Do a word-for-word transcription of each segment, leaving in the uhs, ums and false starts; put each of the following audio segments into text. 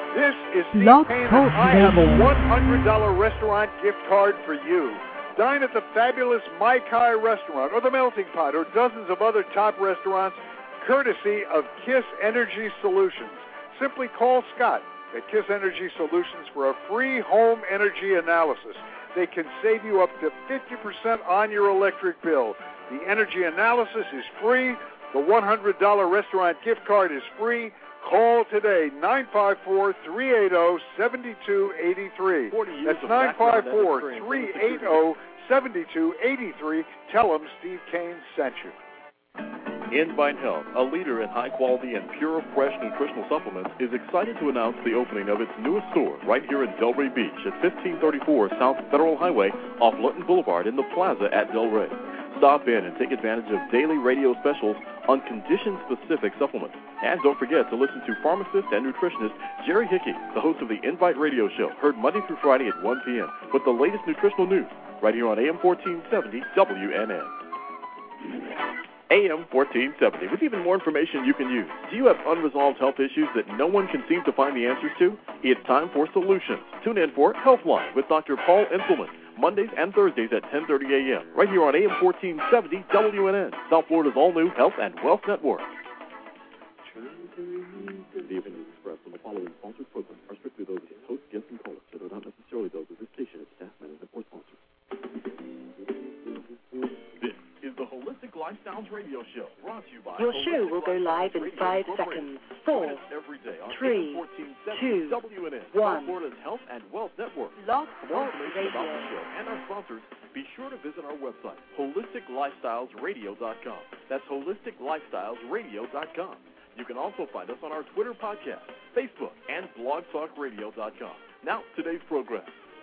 This is Steve Kane, and I have a one hundred dollars restaurant gift card for you. Dine at the fabulous Mai Kai restaurant or the Melting Pot or dozens of other top restaurants courtesy of KISS Energy Solutions. Simply call Scott at KISS Energy Solutions for a free home energy analysis. They can save you up to fifty percent on your electric bill. The energy analysis is free. The one hundred dollars restaurant gift card is free. Call today, nine five four, three eight zero, seven two eight three. That's nine five four, three eight zero, seven two eight three. Tell them Steve Kane sent you. Invite Health, a leader in high-quality and pure, fresh nutritional supplements, is excited to announce the opening of its newest store right here in Delray Beach at fifteen thirty-four South Federal Highway off Lutton Boulevard in the plaza at Delray. Stop in and take advantage of daily radio specials on condition-specific supplements. And don't forget to listen to pharmacist and nutritionist Jerry Hickey, the host of the Invite Radio Show, heard Monday through Friday at one p.m. with the latest nutritional news right here on A M fourteen seventy W N N. A M fourteen seventy, with even more information you can use. Do you have unresolved health issues that no one can seem to find the answers to? It's time for solutions. Tune in for Healthline with Doctor Paul Inselman, Mondays and Thursdays at ten thirty a.m. right here on A M fourteen seventy W N N, South Florida's all-new Health and Wealth Network. The opinions expressed on the following sponsored programs are strictly those of host, guests, and callers and are not necessarily those of this station, its staff, management, or sponsors. This is the Holistic Lifestyles Radio Show, brought to you by Your show will go live in five seconds. Four, three, two, one. Florida's Health and Wealth Network. Blog For more information about the show and our sponsors, be sure to visit our website, holistic lifestyles radio dot com. That's holistic lifestyles radio dot com. You can also find us on our Twitter podcast, Facebook, and blog talk radio dot com. Now, today's program.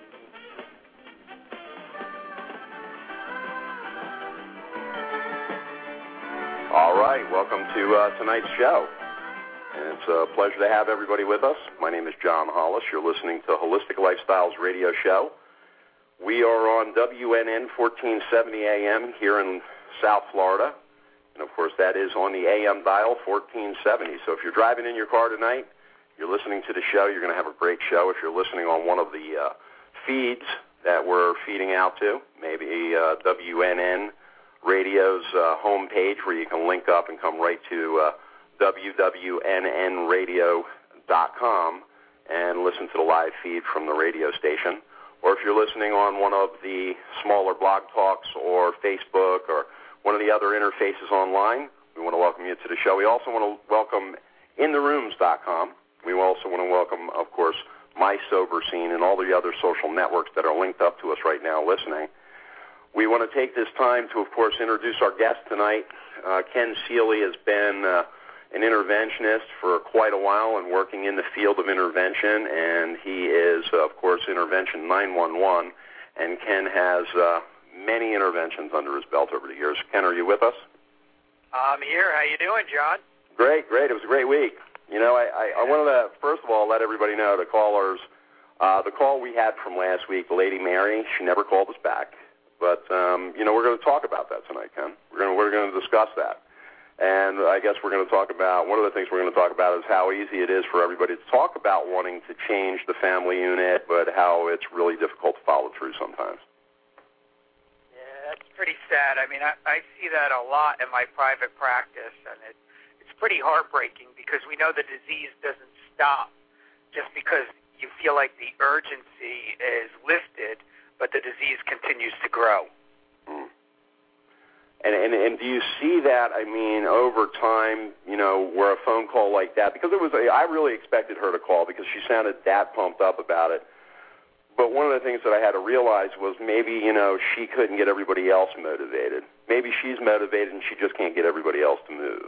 All right, welcome to uh, tonight's show. And it's a pleasure to have everybody with us. My name is John Hollis. You're listening to Holistic Lifestyles Radio Show. We are on W N N fourteen seventy A M here in South Florida. And, of course, that is on the A M dial, fourteen seventy. So if you're driving in your car tonight, you're listening to the show, you're going to have a great show. If you're listening on one of the uh, feeds that we're feeding out to, maybe uh, W N N Radio's uh, homepage where you can link up and come right to uh, W W N N radio dot com and listen to the live feed from the radio station. Or if you're listening on one of the smaller blog talks or Facebook or one of the other interfaces online, we want to welcome you to the show. We also want to welcome in the rooms dot com. We also want to welcome, of course, My Sober Scene and all the other social networks that are linked up to us right now listening. We want to take this time to, of course, introduce our guest tonight. Uh, Ken Seeley has been uh, an interventionist for quite a while and working in the field of intervention, and he is, uh, of course, Intervention nine one one, and Ken has uh, many interventions under his belt over the years. Ken, are you with us? I'm here. How you doing, John? Great, great. It was a great week. You know, I, I, I wanted to, first of all, let everybody know, the callers, uh, the call we had from last week, Lady Mary, she never called us back. But, um, you know, we're going to talk about that tonight, Ken. We're going to, we're going to discuss that. And I guess we're going to talk about, one of the things we're going to talk about is how easy it is for everybody to talk about wanting to change the family unit, but how it's really difficult to follow through sometimes. Yeah, that's pretty sad. I mean, I, I see that a lot in my private practice, and it, it's pretty heartbreaking because we know the disease doesn't stop just because you feel like the urgency is lifted, but the disease continues to grow. Mm. And, and and do you see that, I mean, over time, you know, where a phone call like that, because it was, a, I really expected her to call because she sounded that pumped up about it. But one of the things that I had to realize was maybe, you know, she couldn't get everybody else motivated. Maybe she's motivated and she just can't get everybody else to move.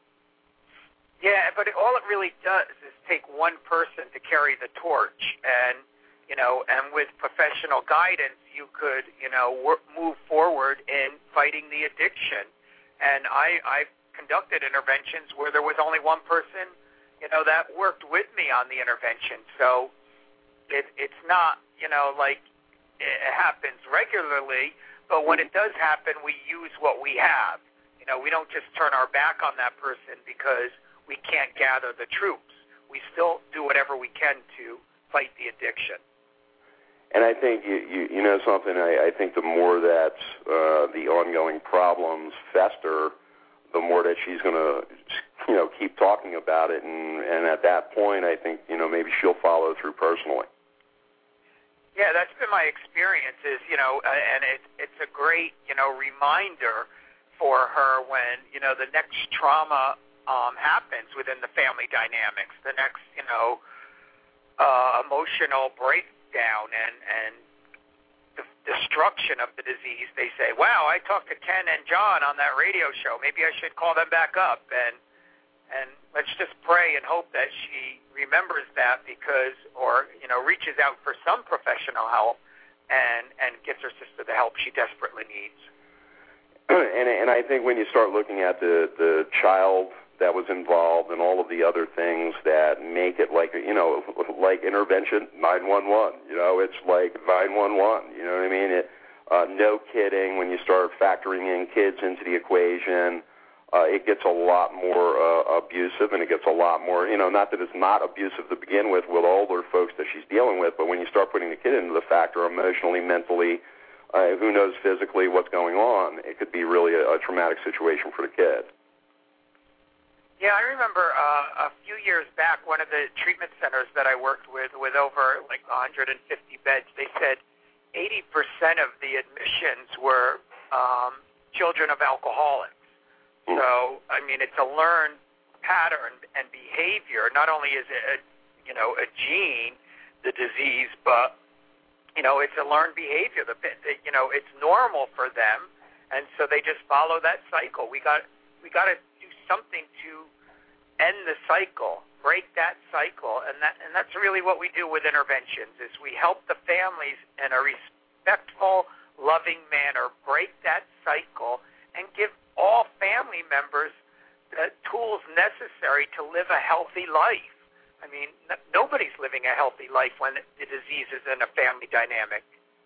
Yeah, but it, all it really does is take one person to carry the torch, and you know, and with professional guidance, you could, you know, work, move forward in fighting the addiction. And I, I've conducted interventions where there was only one person, you know, that worked with me on the intervention. So it, it's not, you know, like it happens regularly, but when it does happen, we use what we have. You know, we don't just turn our back on that person because we can't gather the troops. we still do whatever we can to fight the addiction. And I think, you, you, you know something, I, I think the more that uh, the ongoing problems fester, the more that she's going to, you know, keep talking about it. And, and at that point, I think, you know, maybe she'll follow through personally. Yeah, that's been my experience is, you know, uh, and it, it's a great, you know, reminder for her when, you know, the next trauma um, happens within the family dynamics, the next, you know, uh, emotional breakdown and, and the destruction of the disease. They say, wow, I talked to Ken and John on that radio show. Maybe I should call them back up. And and let's just pray and hope that she remembers that because, or, you know, reaches out for some professional help and, and gives her sister the help she desperately needs. And, and I think when you start looking at the, the child that was involved and all of the other things that make it like, you know, like intervention nine one one, you know, it's like nine one one, you know what I mean? It, uh, no kidding, when you start factoring in kids into the equation, uh, it gets a lot more uh, abusive, and it gets a lot more, you know, not that it's not abusive to begin with with older folks that she's dealing with, but when you start putting the kid into the factor emotionally, mentally, uh, who knows physically what's going on, it could be really a, a traumatic situation for the kid. Yeah, I remember uh, a few years back, one of the treatment centers that I worked with, with over like one hundred fifty beds, they said eighty percent of the admissions were um, children of alcoholics. Mm. So, I mean, it's a learned pattern and behavior. Not only is it, a, you know, a gene, the disease, but, you know, it's a learned behavior. The, the, you know, it's normal for them, and so they just follow that cycle. We got, we got to something to end the cycle, break that cycle, and that and that's really what we do with interventions is we help the families in a respectful, loving manner break that cycle and give all family members the tools necessary to live a healthy life. I mean, n- nobody's living a healthy life when the disease is in a family dynamic.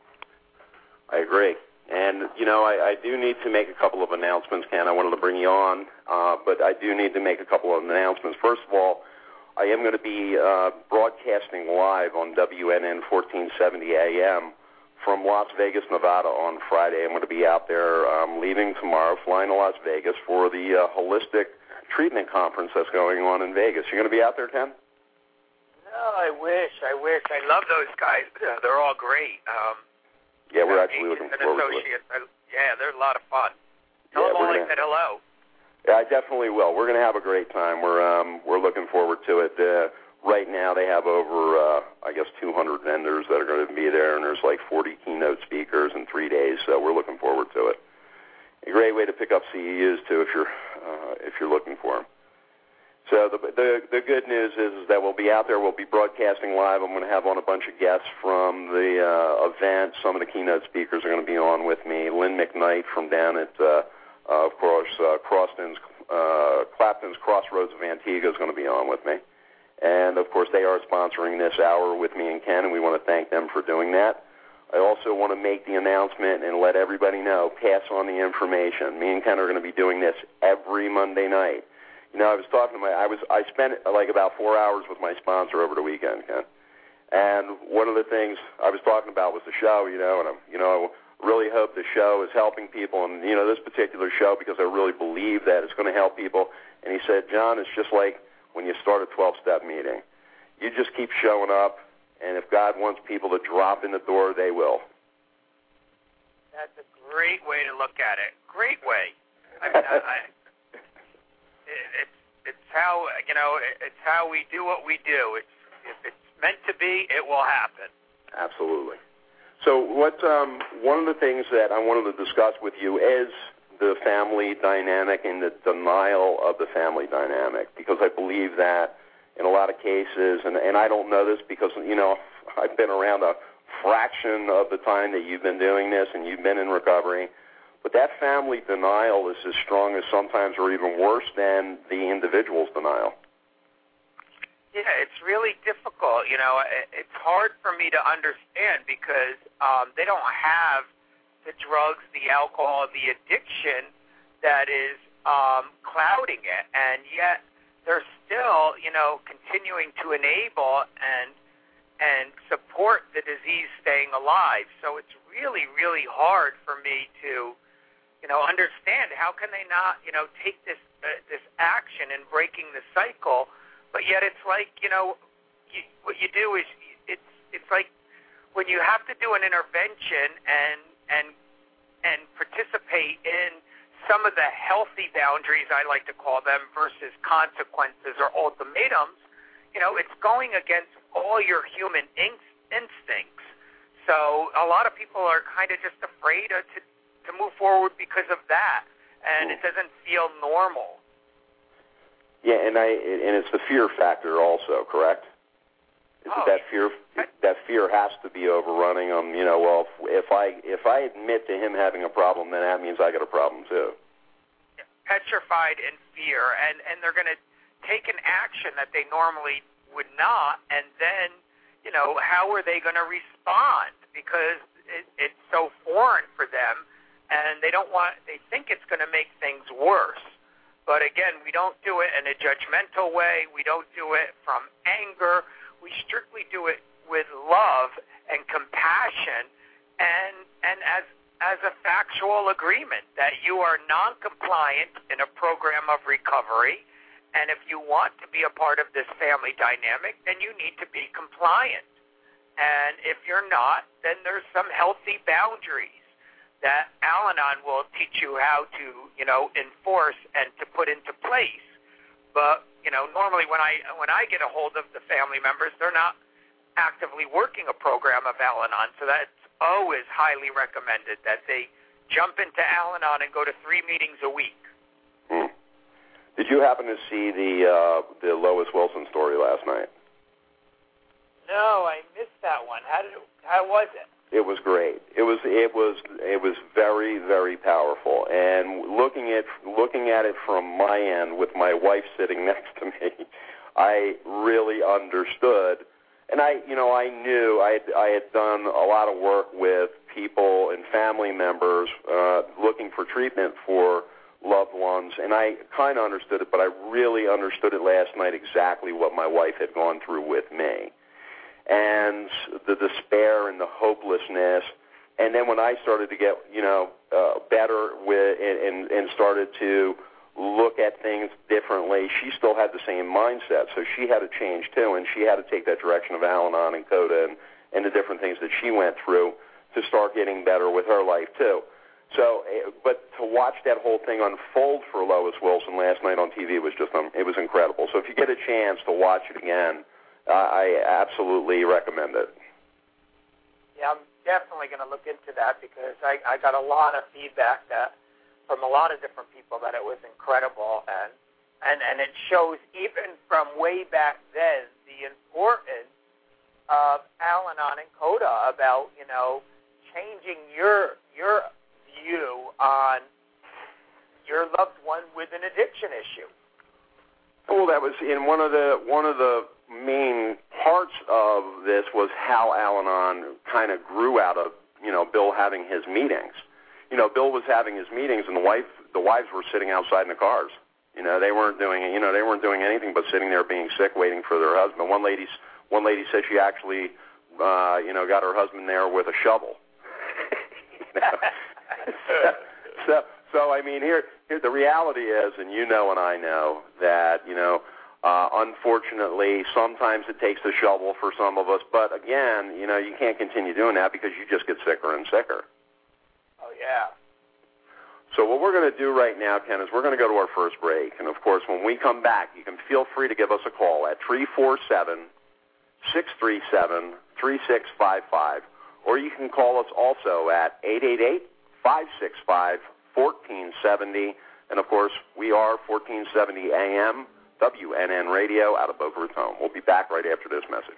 I agree. And, you know, I, I do need to make a couple of announcements, Ken. I wanted to bring you on, uh, but I do need to make a couple of announcements. First of all, I am going to be uh, broadcasting live on W N N fourteen seventy A M from Las Vegas, Nevada on Friday. I'm going to be out there um, leaving tomorrow, flying to Las Vegas for the uh, Holistic Treatment Conference that's going on in Vegas. You're going to be out there, Ken? No, I wish. I wish. I love those guys. They're all great. Um Yeah, we're actually looking forward to it. Yeah, they're a lot of fun. Tell yeah, them all I gonna, said hello. Yeah, I definitely will. We're going to have a great time. We're um, we're looking forward to it. Uh, right now, they have over, uh, I guess, two hundred vendors that are going to be there, and there's like forty keynote speakers in three days. So we're looking forward to it. A great way to pick up C E Us too, if you're uh, if you're looking for them. So the, the the good news is, is that we'll be out there. We'll be broadcasting live. I'm going to have on a bunch of guests from the uh, event. Some of the keynote speakers are going to be on with me. Lynn McKnight from down at, uh, uh, of course, uh, Croston's, uh, Clapton's Crossroads of Antigua is going to be on with me. And, of course, they are sponsoring this hour with me and Ken, and we want to thank them for doing that. I also want to make the announcement and let everybody know, pass on the information. Me and Ken are going to be doing this every Monday night. You know, I was talking to my, I was, I spent like about four hours with my sponsor over the weekend, Ken. And one of the things I was talking about was the show, you know, and I'm, you know, I really hope the show is helping people. And, you know, this particular show, because I really believe that it's going to help people. And he said, John, it's just like when you start a twelve-step meeting. You just keep showing up, and if God wants people to drop in the door, they will. That's a great way to look at it. Great way. I mean, I, I It's it's how you know it's how we do what we do. It's if it's meant to be, it will happen. Absolutely. So what um, one of the things that I wanted to discuss with you is the family dynamic and the denial of the family dynamic, because I believe that in a lot of cases, and, and I don't know this because you know I've been around a fraction of the time that you've been doing this and you've been in recovery. But that family denial is as strong as sometimes or even worse than the individual's denial. Yeah, it's really difficult. You know, it's hard for me to understand because um, they don't have the drugs, the alcohol, the addiction that is um, clouding it. And yet they're still, you know, continuing to enable and and support the disease staying alive. So it's really, really hard for me to, you know, understand how can they not, you know, take this uh, this action in breaking the cycle, but yet it's like, you know, you, what you do is it's it's like when you have to do an intervention and and and participate in some of the healthy boundaries, I like to call them, versus consequences or ultimatums, you know, it's going against all your human inst- instincts. So a lot of people are kind of just afraid of, to, to move forward because of that, and it doesn't feel normal. Yeah, and I and it's the fear factor also, correct? Is oh, it that fear that fear has to be overrunning them? You know, well, if, if I if I admit to him having a problem, then that means I got a problem too. Petrified in fear, and and they're going to take an action that they normally would not, and then, you know, how are they going to respond? Because it, it's so foreign for them, and they don't want. They think it's going to make things worse. But again, we don't do it in a judgmental way. We don't do it from anger. We strictly do it with love and compassion, and and as as a factual agreement that you are non-compliant in a program of recovery, and if you want to be a part of this family dynamic, then you need to be compliant. And if you're not, then there's some healthy boundaries that Al-Anon will teach you how to, you know, enforce and to put into place. But, you know, normally when I when I get a hold of the family members, they're not actively working a program of Al-Anon, so that's always highly recommended that they jump into Al-Anon and go to three meetings a week. Hmm. Did you happen to see the uh, the Lois Wilson story last night? No, I missed that one. How did it, how was it? It was great. It was it was it was very very powerful. And looking at looking at it from my end with my wife sitting next to me, I really understood. And I, you know, I knew I had, I had done a lot of work with people and family members uh, looking for treatment for loved ones, and I kind of understood it, but I really understood it last night exactly what my wife had gone through with me, and the despair and the hopelessness. And then when I started to get, you know, uh, better with and, and started to look at things differently, she still had the same mindset, so she had to change too, and she had to take that direction of Al-Anon and Coda and, and the different things that she went through to start getting better with her life too. So, but to watch that whole thing unfold for Lois Wilson last night on T V was just, um, it was incredible. So if you get a chance to watch it again, uh, I absolutely recommend it. Yeah, I'm definitely going to look into that because I, I got a lot of feedback that from a lot of different people that it was incredible, and, and, and it shows even from way back then the importance of Al-Anon and Coda about, you know, changing your your view on your loved one with an addiction issue. Well, that was in one of the one of the main parts of this was how Al-Anon kind of grew out of, you know, Bill having his meetings. You know, Bill was having his meetings, and the wife, the wives were sitting outside in the cars. You know, they weren't doing, you know, they weren't doing anything but sitting there being sick, waiting for their husband. One lady, one lady said she actually, uh, you know, got her husband there with a shovel. you know? so, so, so, I mean, here, here, the reality is, and you know, and I know that, you know, uh, unfortunately, sometimes it takes a shovel for some of us. But again, you know, you can't continue doing that because you just get sicker and sicker. Oh, yeah. So what we're going to do right now, Ken, is we're going to go to our first break. And, of course, when we come back, you can feel free to give us a call at three four seven, six three seven, three six five five. Or you can call us also at eight eight eight, five six five, one four seven zero. And, of course, we are fourteen seventy A M, W N N Radio out of Boca Raton. We'll be back right after this message.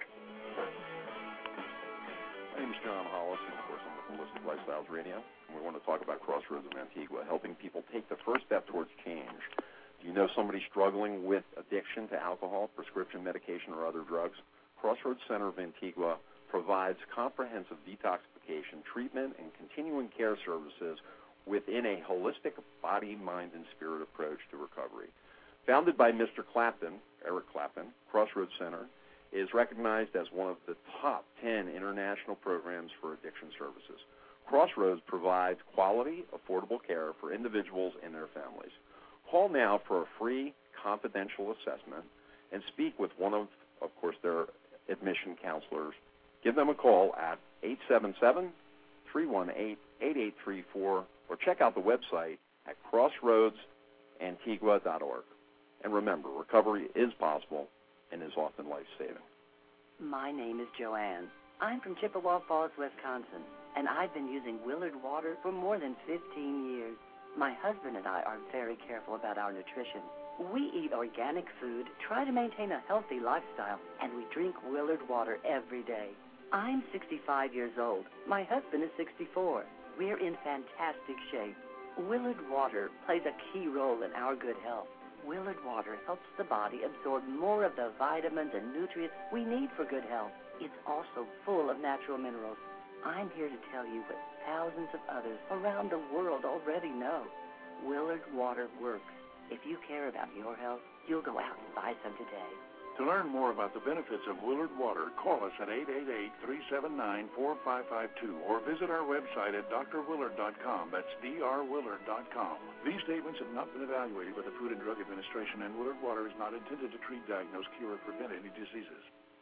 My name is John Hollis, and, of course, I'm with Holistic Lifestyles Radio. We want to talk about Crossroads of Antigua, helping people take the first step towards change. Do you know somebody struggling with addiction to alcohol, prescription medication, or other drugs? Crossroads Center of Antigua provides comprehensive detoxification, treatment, and continuing care services within a holistic body, mind, and spirit approach to recovery. Founded by Mister Clapton, Eric Clapton, Crossroads Center is recognized as one of the top ten international programs for addiction services. Crossroads provides quality, affordable care for individuals and their families. Call now for a free confidential assessment and speak with one of, of course, their admission counselors. Give them a call at eight seven seven, three one eight, eight eight three four or check out the website at crossroads antigua dot org. And remember, recovery is possible and is often life-saving. My name is Joanne. I'm from Chippewa Falls, Wisconsin, and I've been using Willard water for more than fifteen years. My husband and I are very careful about our nutrition. We eat organic food, try to maintain a healthy lifestyle, and we drink Willard water every day. I'm sixty-five years old. My husband is sixty-four. We're in fantastic shape. Willard water plays a key role in our good health. Willard water helps the body absorb more of the vitamins and nutrients we need for good health. It's also full of natural minerals. I'm here to tell you what thousands of others around the world already know. Willard water works. If you care about your health, you'll go out and buy some today. To learn more about the benefits of Willard water, call us at eight eight eight, three seven nine, four five five two or visit our website at d r willard dot com. That's d r willard dot com. These statements have not been evaluated by the Food and Drug Administration, and Willard water is not intended to treat, diagnose, cure, or prevent any diseases.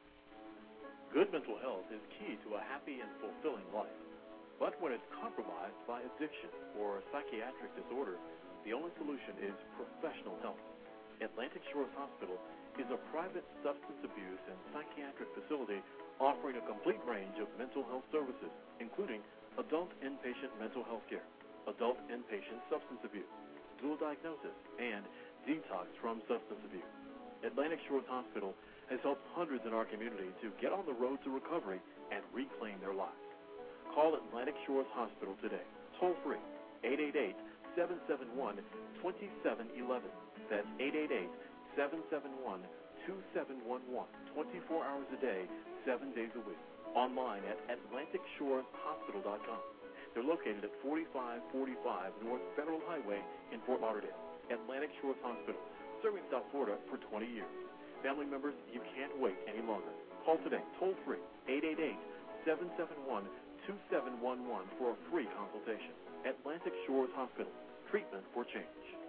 Good mental health is key to a happy and fulfilling life. But when it's compromised by addiction or a psychiatric disorder, the only solution is professional help. Atlantic Shores Hospital is a private substance abuse and psychiatric facility offering a complete range of mental health services, including adult inpatient mental health care, adult inpatient substance abuse, dual diagnosis, and detox from substance abuse. Atlantic Shores Hospital has helped hundreds in our community to get on the road to recovery and reclaim their lives. Call Atlantic Shores Hospital today, toll free, eight eight eight, seven seven one, two seven one one. That's eight eight eight, seven seven one, two seven one one, twenty-four hours a day, seven days a week. Online at atlantic shores hospital dot com. They're located at forty-five forty-five North Federal Highway in Fort Lauderdale. Atlantic Shores Hospital, serving South Florida for twenty years. Family members, you can't wait any longer. Call today, toll free, eight eight eight, seven seven one, two seven one one for a free consultation. Atlantic Shores Hospital, treatment for change.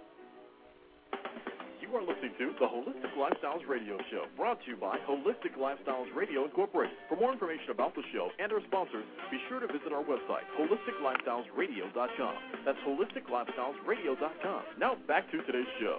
You are listening to the Holistic Lifestyles Radio Show, brought to you by Holistic Lifestyles Radio Incorporated. For more information about the show and our sponsors, be sure to visit our website, holistic lifestyles radio dot com. That's holistic lifestyles radio dot com. Now back to today's show.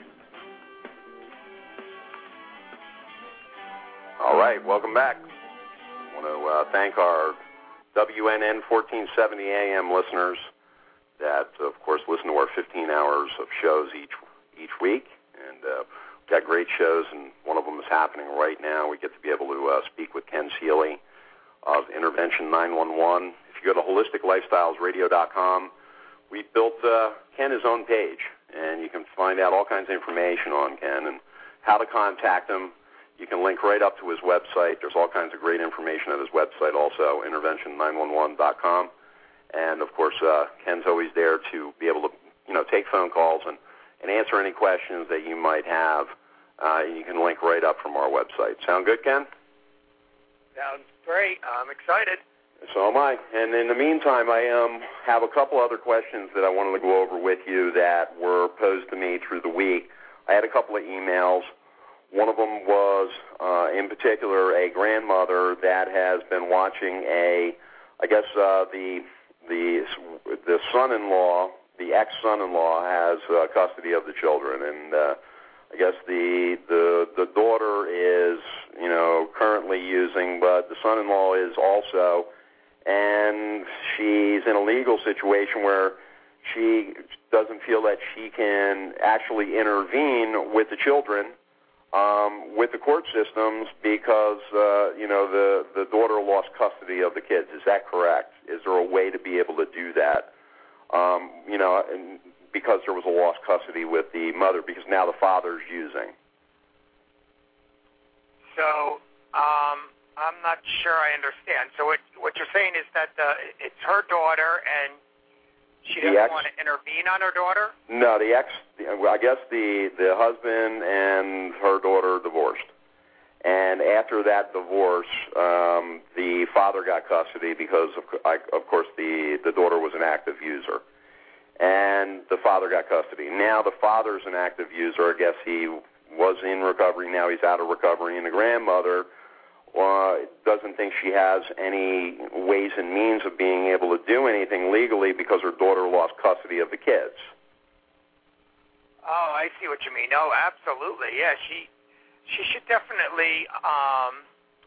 All right, welcome back. I want to uh, thank our W N N fourteen seventy A M listeners that, of course, listen to our fifteen hours of shows each each week. And uh, we've got great shows, and one of them is happening right now. We get to be able to uh, speak with Ken Seeley of Intervention nine one one. If you go to holistic lifestyles radio dot com, we built uh, Ken his own page, and you can find out all kinds of information on Ken and how to contact him. You can link right up to his website. There's all kinds of great information at his website also, intervention nine one one dot com. And, of course, uh, Ken's always there to be able to, you know, take phone calls and and answer any questions that you might have. Uh, you can link right up from our website. Sound good, Ken? Sounds great. I'm excited. So am I. And in the meantime, I um, have a couple other questions that I wanted to go over with you that were posed to me through the week. I had a couple of emails. One of them was, uh, in particular, a grandmother that has been watching a, I guess, uh, the the the son-in-law, the ex-son-in-law has uh, custody of the children, and uh, I guess the, the the daughter is, you know, currently using, but the son-in-law is also, and she's in a legal situation where she doesn't feel that she can actually intervene with the children, um, with the court systems, because, uh, you know, the, the daughter lost custody of the kids. Is that correct? Is there a way to be able to do that? Um, you know, and because there was a lost custody with the mother, because now the father's using. So um, I'm not sure I understand. So what, what you're saying is that uh, it's her daughter, and She doesn't ex, want to intervene on her daughter? No, the ex, I guess the, the husband and her daughter divorced. And after that divorce, um, the father got custody because, of, of course, the, the daughter was an active user. And the father got custody. Now the father's an active user. I guess he was in recovery. Now he's out of recovery. And the grandmother uh, doesn't think she has any ways and means of being able to do anything legally because her daughter lost custody of the kids. Oh, I see what you mean. No, absolutely. Yeah, she she should definitely, um,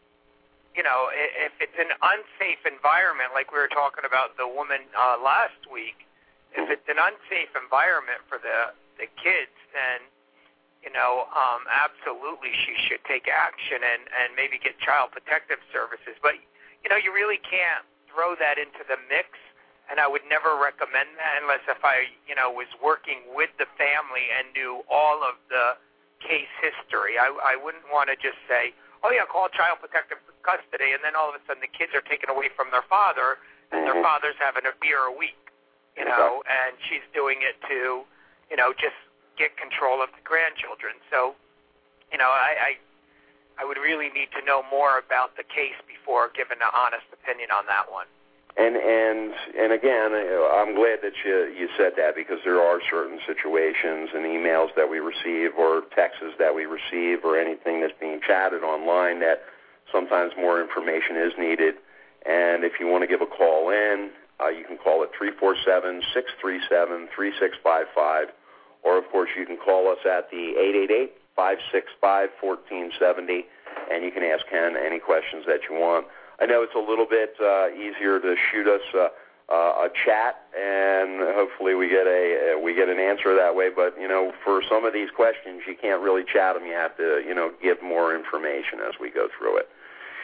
you know, if it's an unsafe environment, like we were talking about the woman uh, last week, if it's an unsafe environment for the, the kids, then, you know, um, absolutely she should take action and, and maybe get child protective services. But, you know, you really can't throw that into the mix, and I would never recommend that unless if I, you know, was working with the family and knew all of the case history. I, I wouldn't want to just say, oh, yeah, call child protective custody, and then all of a sudden the kids are taken away from their father, and their father's having a beer a week, you know, and she's doing it to, you know, just get control of the grandchildren. So, you know, I, I, I would really need to know more about the case before giving an honest opinion on that one. And and and again, I'm glad that you you said that, because there are certain situations and emails that we receive or texts that we receive or anything that's being chatted online that sometimes more information is needed. And if you want to give a call in, uh, you can call at three four seven, six three seven, three six five five, or of course you can call us at the eight eight eight, five six five, one four seven zero, and you can ask Ken any questions that you want. I know it's a little bit uh, easier to shoot us uh, uh, a chat, and hopefully we get a uh, we get an answer that way. But you know, for some of these questions, you can't really chat them. You have to, you know, give more information as we go through it.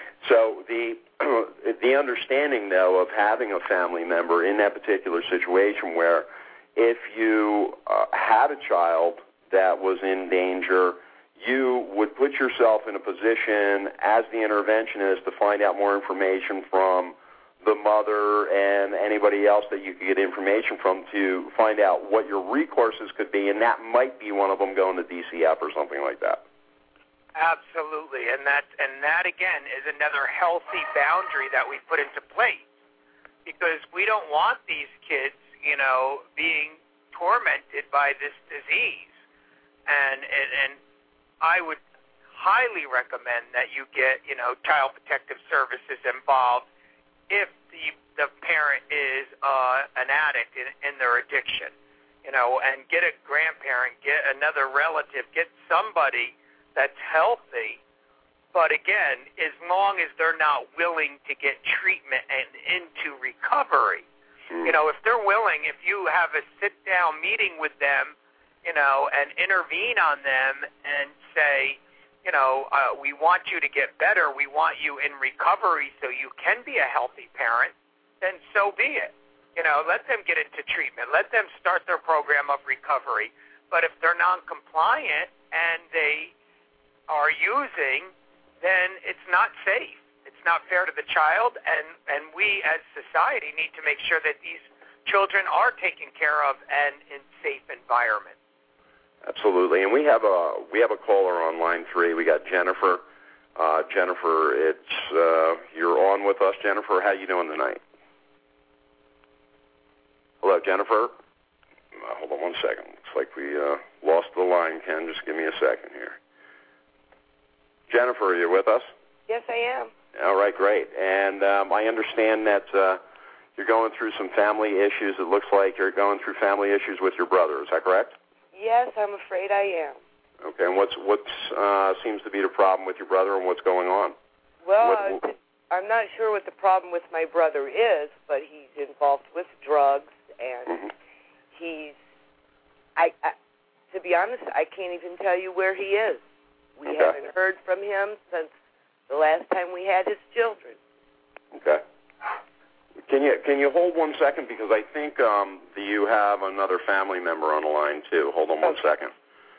So the the understanding, though, of having a family member in that particular situation, where if you uh, had a child that was in danger, you would put yourself in a position as the interventionist to find out more information from the mother and anybody else that you could get information from to find out what your recourses could be, and that might be one of them going to D C F or something like that. Absolutely, and that, and that again, is another healthy boundary that we put into place, because we don't want these kids, you know, being tormented by this disease, and and, and I would highly recommend that you get, you know, child protective services involved if the the parent is uh, an addict in, in their addiction, you know, and get a grandparent, get another relative, get somebody that's healthy. But again, as long as they're not willing to get treatment and into recovery, you know, if they're willing, if you have a sit-down meeting with them, you know, and intervene on them and say, you know, uh, we want you to get better, we want you in recovery so you can be a healthy parent, then so be it. You know, let them get into treatment. Let them start their program of recovery. But if they're non-compliant and they are using, then it's not safe. It's not fair to the child, and, and we as society need to make sure that these children are taken care of and in safe environments. Absolutely, and we have a we have a caller on line three. We got Jennifer. Uh, Jennifer, it's uh, you're on with us, Jennifer. How you doing tonight? Hello, Jennifer. Uh, hold on one second. Looks like we uh, lost the line. Ken, just give me a second here. Jennifer, are you with us? Yes, I am. All right, great. And um, I understand that uh, you're going through some family issues. It looks like you're going through family issues with your brother. Is that correct? Yes, I'm afraid I am. Okay, and what's what uh, seems to be the problem with your brother, and what's going on? Well, what, uh, I'm not sure what the problem with my brother is, but he's involved with drugs, and mm-hmm. he's, I, I, to be honest, I can't even tell you where he is. We okay. haven't heard from him since the last time we had his children. Okay. Can you can you hold one second, because I think um, you have another family member on the line too. Hold on one okay. second.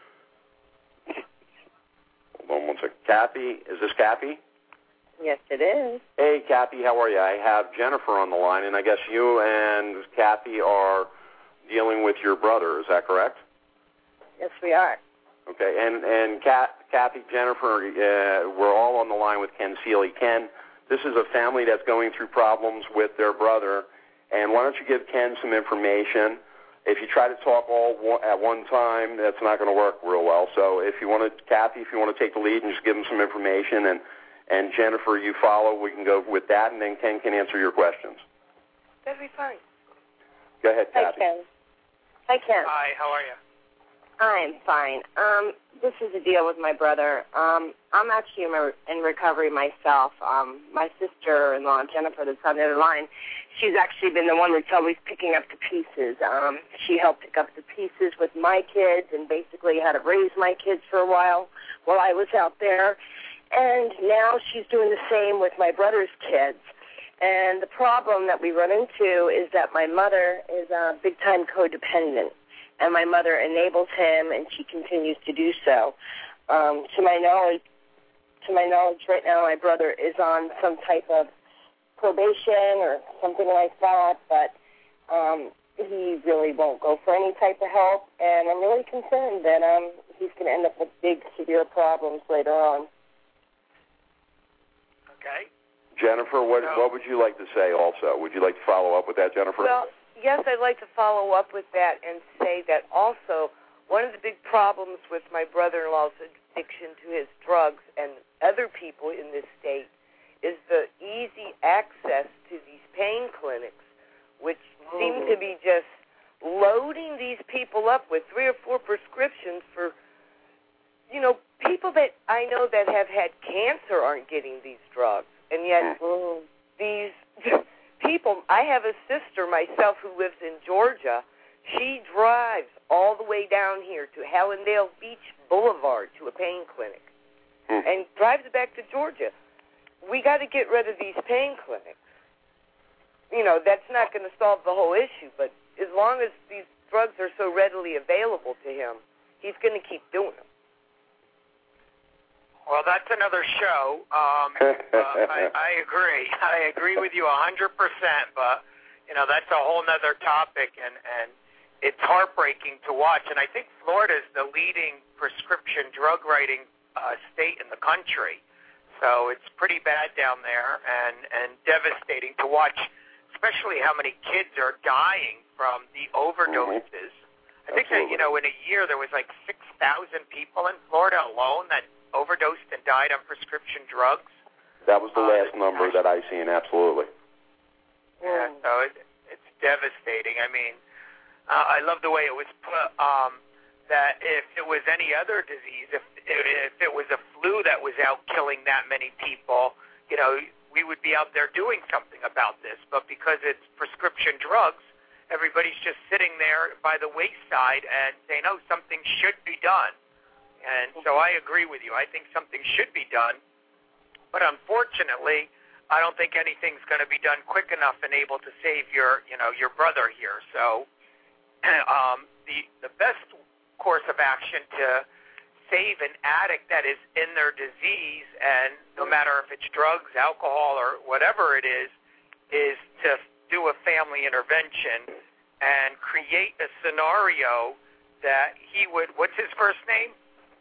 Hold on one second. Kathy, is this Kathy? Yes, it is. Hey, Kathy, how are you? I have Jennifer on the line, and I guess you and Kathy are dealing with your brother. Is that correct? Yes, we are. Okay, and and Kat, Kathy, Jennifer, uh, we're all on the line with Ken Seeley. Ken, this is a family that's going through problems with their brother, and why don't you give Ken some information? If you try to talk all one, at one time, that's not going to work real well. So if you want to, Kathy, if you want to take the lead and just give him some information, and, and Jennifer, you follow, we can go with that, and then Ken can answer your questions. That'd be fine. Go ahead, Hi, Kathy. Ken. Hi, Ken. Hi, how are you? I'm fine. Um, this is a deal with my brother. Um, I'm actually in, re- in recovery myself. Um, my sister-in-law, Jennifer, that's on the other line, she's actually been the one that's always picking up the pieces. Um, she helped pick up the pieces with my kids and basically had to raise my kids for a while while I was out there. And now she's doing the same with my brother's kids. And the problem that we run into is that my mother is a big-time codependent. And my mother enables him, and she continues to do so. Um, to my knowledge, to my knowledge, right now my brother is on some type of probation or something like that, but um, he really won't go for any type of help. And I'm really concerned that um, he's going to end up with big, severe problems later on. Okay. Jennifer, what So, what would you like to say? Also, would you like to follow up with that, Jennifer? Well, yes, I'd like to follow up with that and say that also one of the big problems with my brother-in-law's addiction to his drugs and other people in this state is the easy access to these pain clinics, which oh. seem to be just loading these people up with three or four prescriptions for, you know, people that I know that have had cancer aren't getting these drugs. And yet oh, these people, I have a sister myself who lives in Georgia. She drives all the way down here to Hallandale Beach Boulevard to a pain clinic hmm. and drives back to Georgia. We got to get rid of these pain clinics. You know, that's not going to solve the whole issue, but as long as these drugs are so readily available to him, he's going to keep doing them. Well, that's another show. Um, uh, I, I agree. I agree with you one hundred percent, but, you know, that's a whole other topic, and, and it's heartbreaking to watch. And I think Florida is the leading prescription drug writing uh, state in the country. So it's pretty bad down there and, and devastating to watch, especially how many kids are dying from the overdoses. Mm-hmm. I think Absolutely. that, you know, in a year there was like six thousand people in Florida alone that overdosed and died on prescription drugs. That was the uh, last number that I seen, absolutely. Yeah, so it, it's devastating. I mean, uh, I love the way it was put, um, that if it was any other disease, if, if it was a flu that was out killing that many people, you know, we would be out there doing something about this. But because it's prescription drugs, everybody's just sitting there by the wayside and saying, oh, something should be done. And so I agree with you. I think something should be done. But unfortunately, I don't think anything's going to be done quick enough and able to save your, you know, your brother here. So um, the the best course of action to save an addict that is in their disease, and no matter if it's drugs, alcohol, or whatever it is, is to do a family intervention and create a scenario that he would, what's his first name?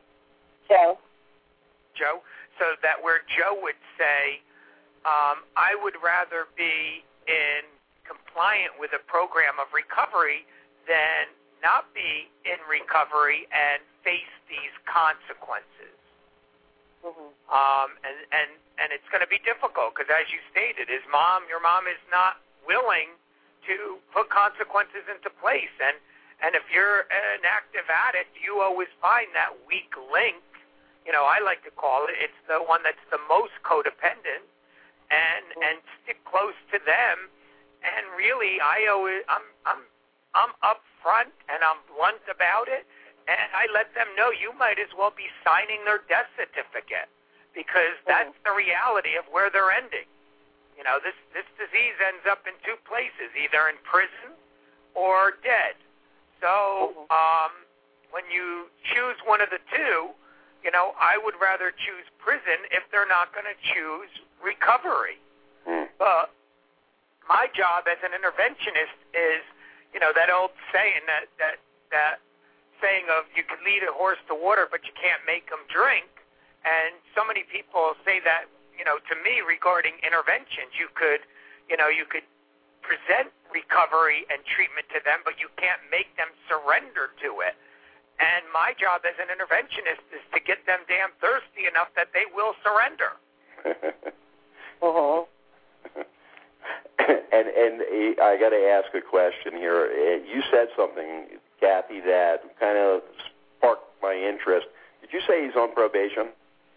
Joe. Joe. So that where Joe would say, um, I would rather be in compliant with a program of recovery than not be in recovery and face these consequences. Mm-hmm. Um, and, and, and it's going to be difficult because, as you stated, his mom, your mom is not willing to put consequences into place. And, and if you're an active addict, you always find that weak link. You know, I like to call it, it's the one that's the most codependent, and mm-hmm. and stick close to them. And really, I always, I'm I'm I'm upfront and I'm blunt about it, and I let them know you might as well be signing their death certificate because that's mm-hmm. the reality of where they're ending. You know, this this disease ends up in two places, either in prison or dead. So mm-hmm. um, when you choose one of the two, you know, I would rather choose prison if they're not going to choose recovery. Mm. But my job as an interventionist is, you know, that old saying that that that saying of you can lead a horse to water, but you can't make him drink. And so many people say that, you know, to me regarding interventions, you could, you know, you could present recovery and treatment to them, but you can't make them surrender to it. And my job as an interventionist is to get them damn thirsty enough that they will surrender. uh-huh. and and I got to ask a question here. You said something, Kathy, that kind of sparked my interest. Did you say he's on probation?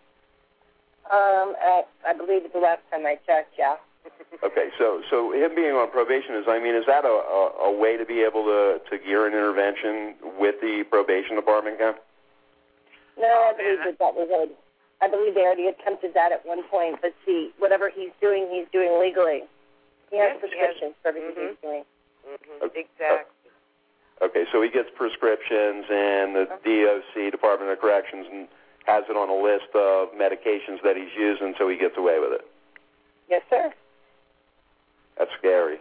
Um, I, I believe it's the last time I checked, yeah. Okay, so so him being on probation is, I mean, is that a, a, a way to be able to, to gear an intervention with the probation department, Ken? No, I believe that that was a, I believe they already attempted that at one point, but see, whatever he's doing, he's doing legally. He has Yes, prescriptions yes. for everything Mhm. he's doing. Mm-hmm. Okay. Exactly. Okay, so he gets prescriptions, and the D O C, Department of Corrections, and has it on a list of medications that he's using, so he gets away with it. Yes, sir. That's scary.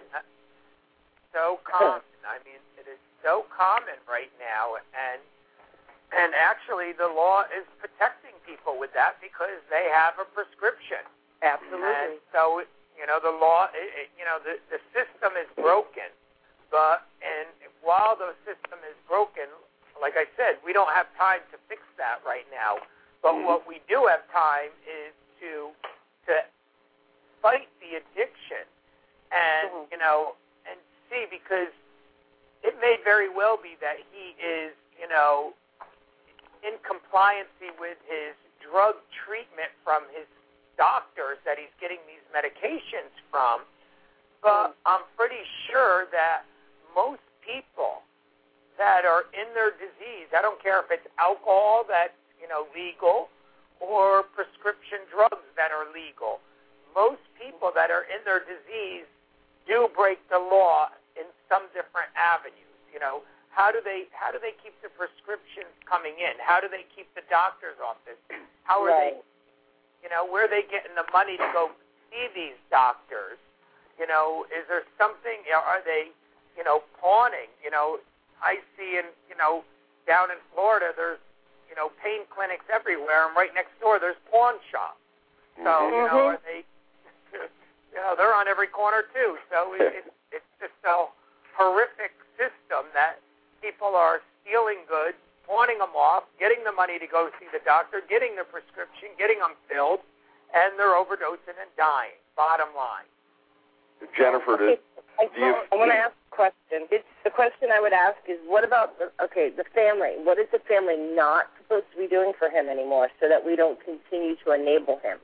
So common. I mean, it is so common right now, and and actually the law is protecting people with that because they have a prescription. Absolutely. And so, you know, the law, it, it, you know, the, the system is broken, but and while the system is broken, like I said, we don't have time to fix that right now. But mm-hmm. what we do have time is to to fight the addiction. And, mm-hmm. you know, and see, because it may very well be that he is, you know, in compliancy with his drug treatment from his doctors that he's getting these medications from. But mm-hmm. I'm pretty sure that most people that are in their disease, I don't care if it's alcohol that's, you know, legal or prescription drugs that are legal, most people that are in their disease do break the law in some different avenues. You know, how do they how do they keep the prescriptions coming in? How do they keep the doctor's office? How are right. they, you know, where are they getting the money to go see these doctors? You know, is there something? Are they, you know, pawning? You know, I see in, you know, down in Florida, there's, you know, pain clinics everywhere, and right next door there's pawn shops. So, mm-hmm. you know, are they? You know, they're on every corner, too. So it, it, it's just a horrific system that people are stealing goods, pawning them off, getting the money to go see the doctor, getting the prescription, getting them filled, and they're overdosing and dying, bottom line. Jennifer, okay. I, do you... I want to ask a question. It's, the question I would ask is, what about, the, okay, the family? What is the family not supposed to be doing for him anymore so that we don't continue to enable him?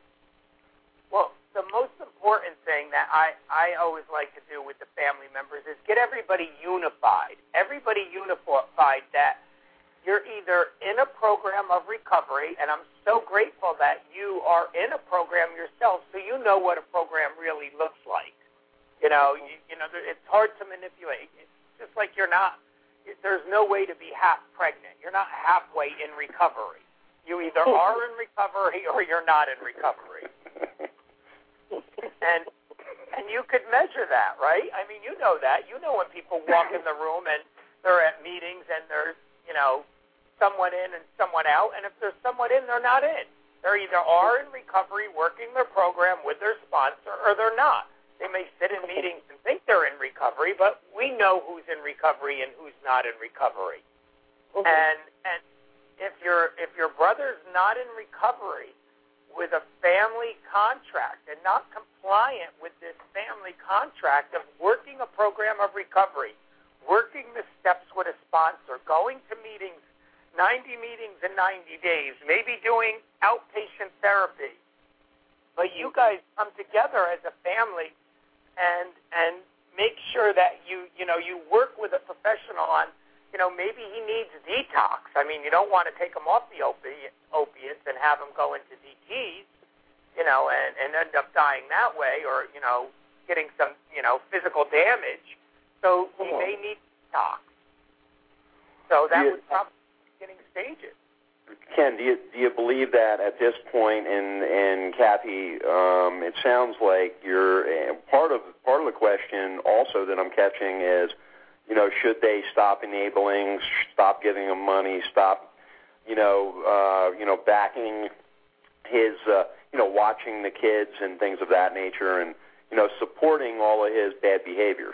Well, the most important thing that I, I always like to do with the family members is get everybody unified. Everybody unified that you're either in a program of recovery, and I'm so grateful that you are in a program yourself so you know what a program really looks like. You know, you, you know, it's hard to manipulate. It's just like you're not, there's no way to be half pregnant. You're not halfway in recovery. You either are in recovery or you're not in recovery. And and you could measure that, right? I mean, you know that. You know when people walk in the room and they're at meetings and there's, you know, someone in and someone out. And if there's someone in, they're not in. They either are in recovery working their program with their sponsor or they're not. They may sit in meetings and think they're in recovery, but we know who's in recovery and who's not in recovery. Okay. And and if your if your brother's not in recovery with a family contract and not compliant with this family contract of working a program of recovery, working the steps with a sponsor, going to meetings, ninety meetings in ninety days, maybe doing outpatient therapy. But you guys come together as a family and and make sure that you, you know, you work with a professional on, you know, maybe he needs detox. I mean, you don't want to take him off the opi- opiates and have him go into D Ts, you know, and, and end up dying that way or, you know, getting some, you know, physical damage. So he mm-hmm. may need detox. So that yeah. would probably be beginning stages. Ken, do you, do you believe that at this point, and and Kathy, um, it sounds like you're part of part of the question also that I'm catching is you know, should they stop enabling, stop giving him money, stop, you know, uh, you know, backing his, uh, you know, watching the kids and things of that nature, and, you know, supporting all of his bad behaviors?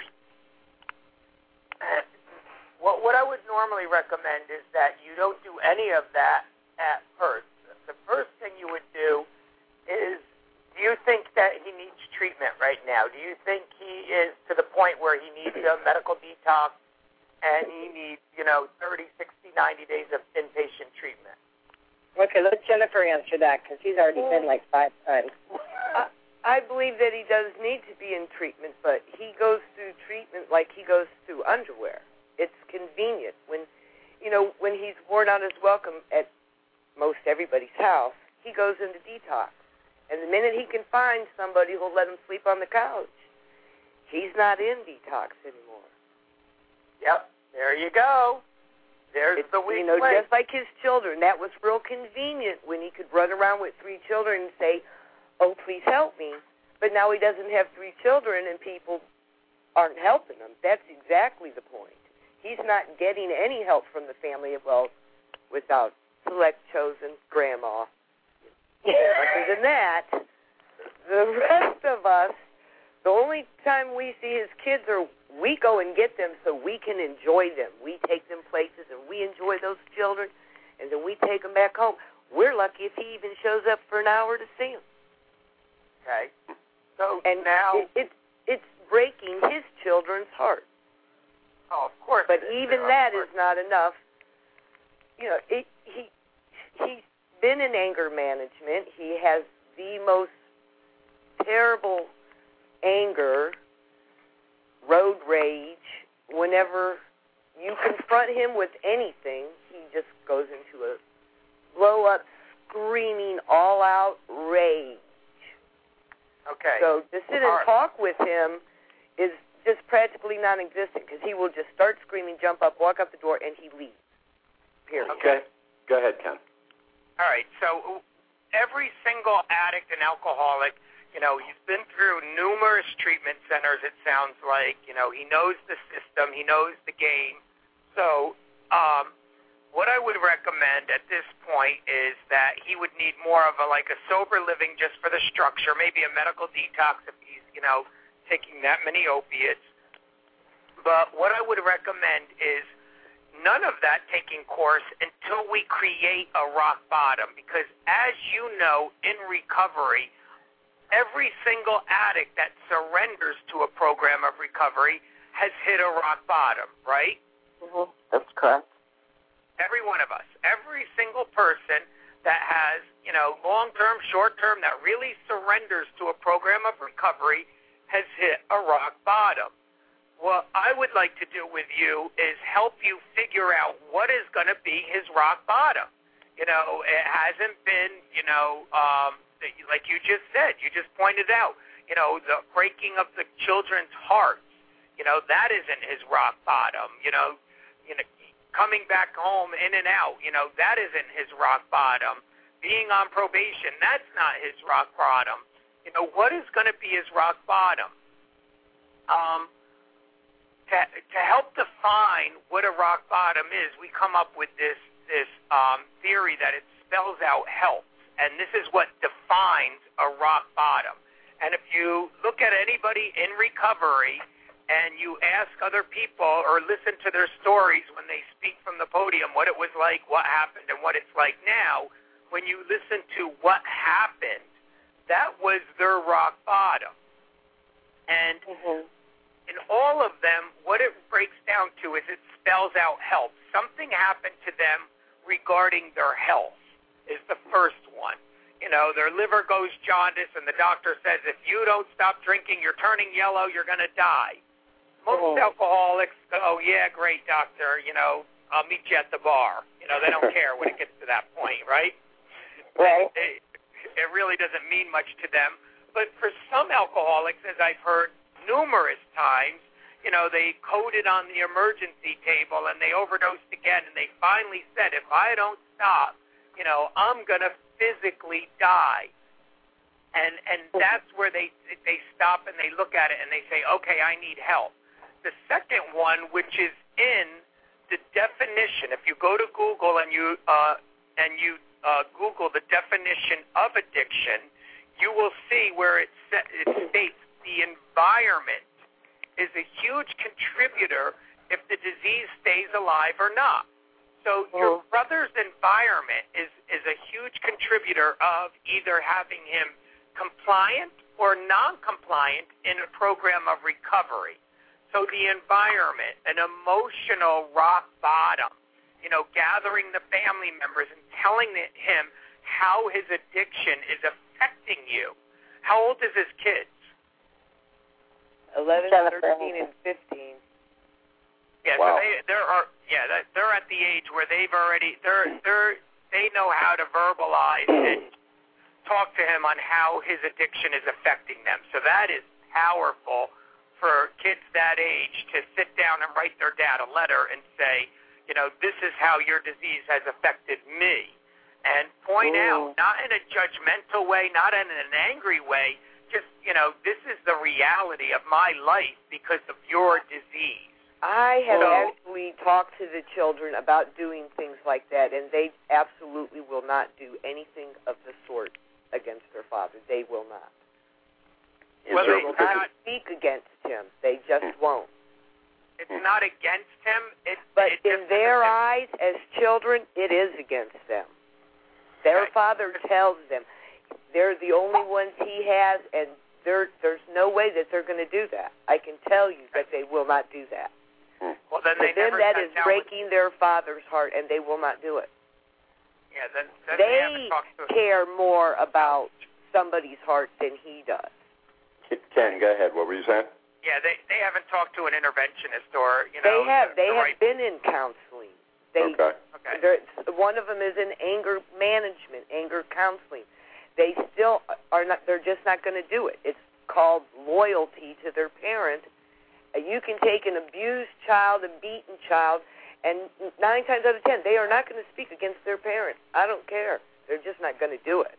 What, what I would normally recommend is that you don't do any of that at first. The first thing you would do is, do you think that he needs treatment right now? Do you think he is to the point where he needs a medical detox and he needs, you know, thirty, sixty, ninety days of inpatient treatment? Okay, let Jennifer answer that, because he's already been like five times. I, I believe that he does need to be in treatment, but he goes through treatment like he goes through underwear. It's convenient. When, you know, when he's worn out his welcome at most everybody's house, he goes into detox. And the minute he can find somebody who'll let him sleep on the couch, he's not in detox anymore. Yep, there you go. There's it's, the weak You know, link. just like his children. That was real convenient when he could run around with three children and say, oh, please help me. But now he doesn't have three children and people aren't helping him. That's exactly the point. He's not getting any help from the family, well, without select chosen grandma. Other than that, the rest of us, the only time we see his kids are we go and get them so we can enjoy them. We take them places and we enjoy those children, and then we take them back home. We're lucky if he even shows up for an hour to see them. Okay. So and now it, it, it's breaking his children's heart. Oh, of course. But even that is not enough. You know, it, he he's been in anger management. He has the most terrible anger, road rage. Whenever you confront him with anything, he just goes into a blow-up, screaming, all-out rage. Okay. So to sit and talk with him is just practically non-existent, because he will just start screaming, jump up, walk out the door, and he leaves. Period. Okay. Go ahead, Ken. All right, so every single addict and alcoholic, you know, he's been through numerous treatment centers, it sounds like. You know, he knows the system, he knows the game. So um, what I would recommend at this point is that he would need more of a, like a sober living just for the structure, maybe a medical detox if he's, you know, taking that many opiates. But what I would recommend is none of that taking course until we create a rock bottom, because as you know, in recovery, every single addict that surrenders to a program of recovery has hit a rock bottom, right? Mm-hmm. That's correct. Every one of us, every single person that has, you know, long-term, short-term, that really surrenders to a program of recovery has hit a rock bottom. What I would like to do with you is help you figure out what is going to be his rock bottom. You know, it hasn't been, you know, um, like you just said, you just pointed out, you know, the breaking of the children's hearts. You know, that isn't his rock bottom. You know, you know, coming back home in and out, you know, that isn't his rock bottom. Being on probation, that's not his rock bottom. You know, what is going to be his rock bottom? Um, to, to help define what a rock bottom is, we come up with this this um, theory that it spells out health, and this is what defines a rock bottom. And if you look at anybody in recovery and you ask other people or listen to their stories when they speak from the podium, what it was like, what happened, and what it's like now, when you listen to what happened, that was their rock bottom. And mm-hmm. in all of them, what it breaks down to is it spells out health. Something happened to them regarding their health is the first one. You know, their liver goes jaundice, and the doctor says, if you don't stop drinking, you're turning yellow, you're going to die. Most oh. alcoholics go, yeah, great, doctor, you know, I'll meet you at the bar. You know, they don't care when it gets to that point, right? Right. It, it really doesn't mean much to them. But for some alcoholics, as I've heard numerous times, you know, they coded on the emergency table and they overdosed again, and they finally said, if I don't stop, you know, I'm going to physically die. And and that's where they they stop and they look at it and they say, okay, I need help. the second one, which is in the definition. If you go to Google and you uh, and you uh, Google the definition of addiction, you will see where it, sa- it states the environment is a huge contributor if the disease stays alive or not. So your brother's environment is, is a huge contributor of either having him compliant or non-compliant in a program of recovery. So the environment, an emotional rock bottom, you know, gathering the family members and telling him how his addiction is affecting you. How old is his kids? eleven, thirteen, and fifteen. Yeah, wow. so they there are yeah they're at the age where they've already they're they're they know how to verbalize and talk to him on how his addiction is affecting them. So that is powerful for kids that age to sit down and write their dad a letter and say, you know, this is how your disease has affected me, and point Ooh. out, not in a judgmental way, not in an angry way, just, you know, this is the reality of my life because of your disease. I have so, actually talked to the children about doing things like that, and they absolutely will not do anything of the sort against their father. They will not. Well, they they will not speak against him. They just won't. It's not against him. It, but it in their eyes, as children, it is against them. Their father tells them they're the only ones he has, and there, there's no way that they're going to do that. I can tell you that they will not do that. Well, then, they then never that is breaking with... their father's heart, and they will not do it. Yeah, then, then they, they care more about somebody's heart than he does. Ken, go ahead. What were you saying? Yeah, they they haven't talked to an interventionist or, you know. They have. The, they the have right... been in counseling. They, okay. okay. One of them is in anger management, anger counseling. They still are not. They're just not going to do it. It's called loyalty to their parent. You can take an abused child, a beaten child, and nine times out of ten, they are not going to speak against their parents. I don't care. They're just not going to do it.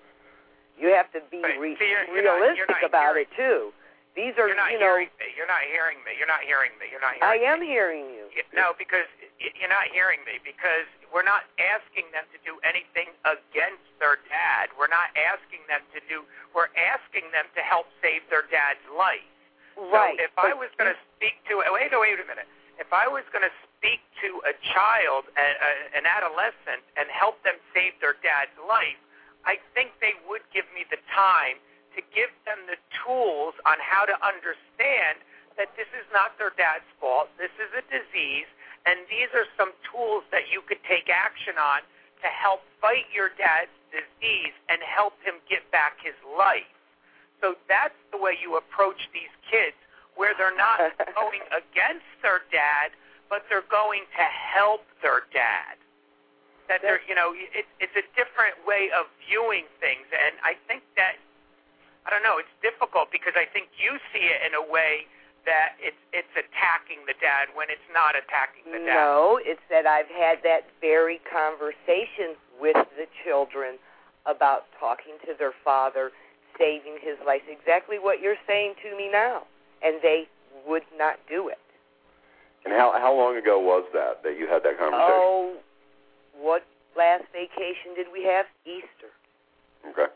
You have to be re- See, you're, you're realistic not, you're not about hearing, it, too. These are, you're not you know... Hearing me. You're not hearing me. You're not hearing me. You're not hearing I am me. hearing you. No, because you're not hearing me, because we're not asking them to do anything against their dad. We're not asking them to do... We're asking them to help save their dad's life. Right. So if I was going to speak to... Wait, wait a minute. If I was going to speak to a child, a, a, an adolescent, and help them save their dad's life, I think they would give me the time to give them the tools on how to understand that this is not their dad's fault, this is a disease, and these are some tools that you could take action on to help fight your dad's disease and help him get back his life. So that's the way you approach these kids, where they're not going against their dad, but they're going to help their dad. That they're, you know, it, it's a different way of viewing things, and I think that, I don't know, it's difficult because I think you see it in a way that it's it's attacking the dad when it's not attacking the dad. No, it's that I've had that very conversation with the children about talking to their father, saving his life, exactly what you're saying to me now, and they would not do it. And how how long ago was that, that you had that conversation? Oh, what last vacation did we have? Easter. Okay.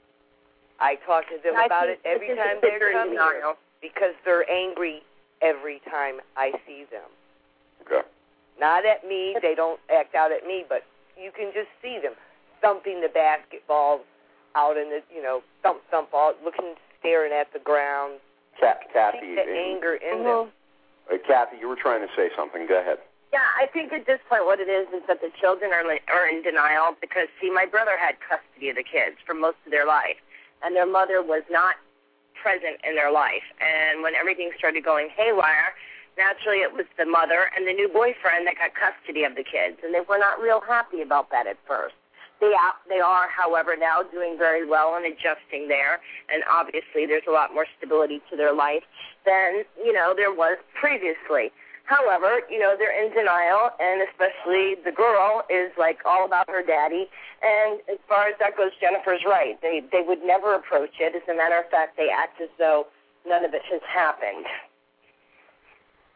I talk to them I about it every time they're coming here because they're angry every time I see them. Okay. Not at me. They don't act out at me, but you can just see them thumping the basketball out in the, you know, thump, thump, all, looking, staring at the ground. Kathy. The anger in mm-hmm. them. Uh, Kathy, you were trying to say something. Go ahead. Yeah, I think at this point what it is is that the children are are in denial because, see, my brother had custody of the kids for most of their life, and their mother was not present in their life. And when everything started going haywire, naturally it was the mother and the new boyfriend that got custody of the kids, and they were not real happy about that at first. They are, they are, however, now doing very well and adjusting there, and obviously there's a lot more stability to their life than, you know, there was previously. However, you know, they're in denial, and especially the girl is, like, all about her daddy. And as far as that goes, Jennifer's right. They they would never approach it. As a matter of fact, they act as though none of it has happened.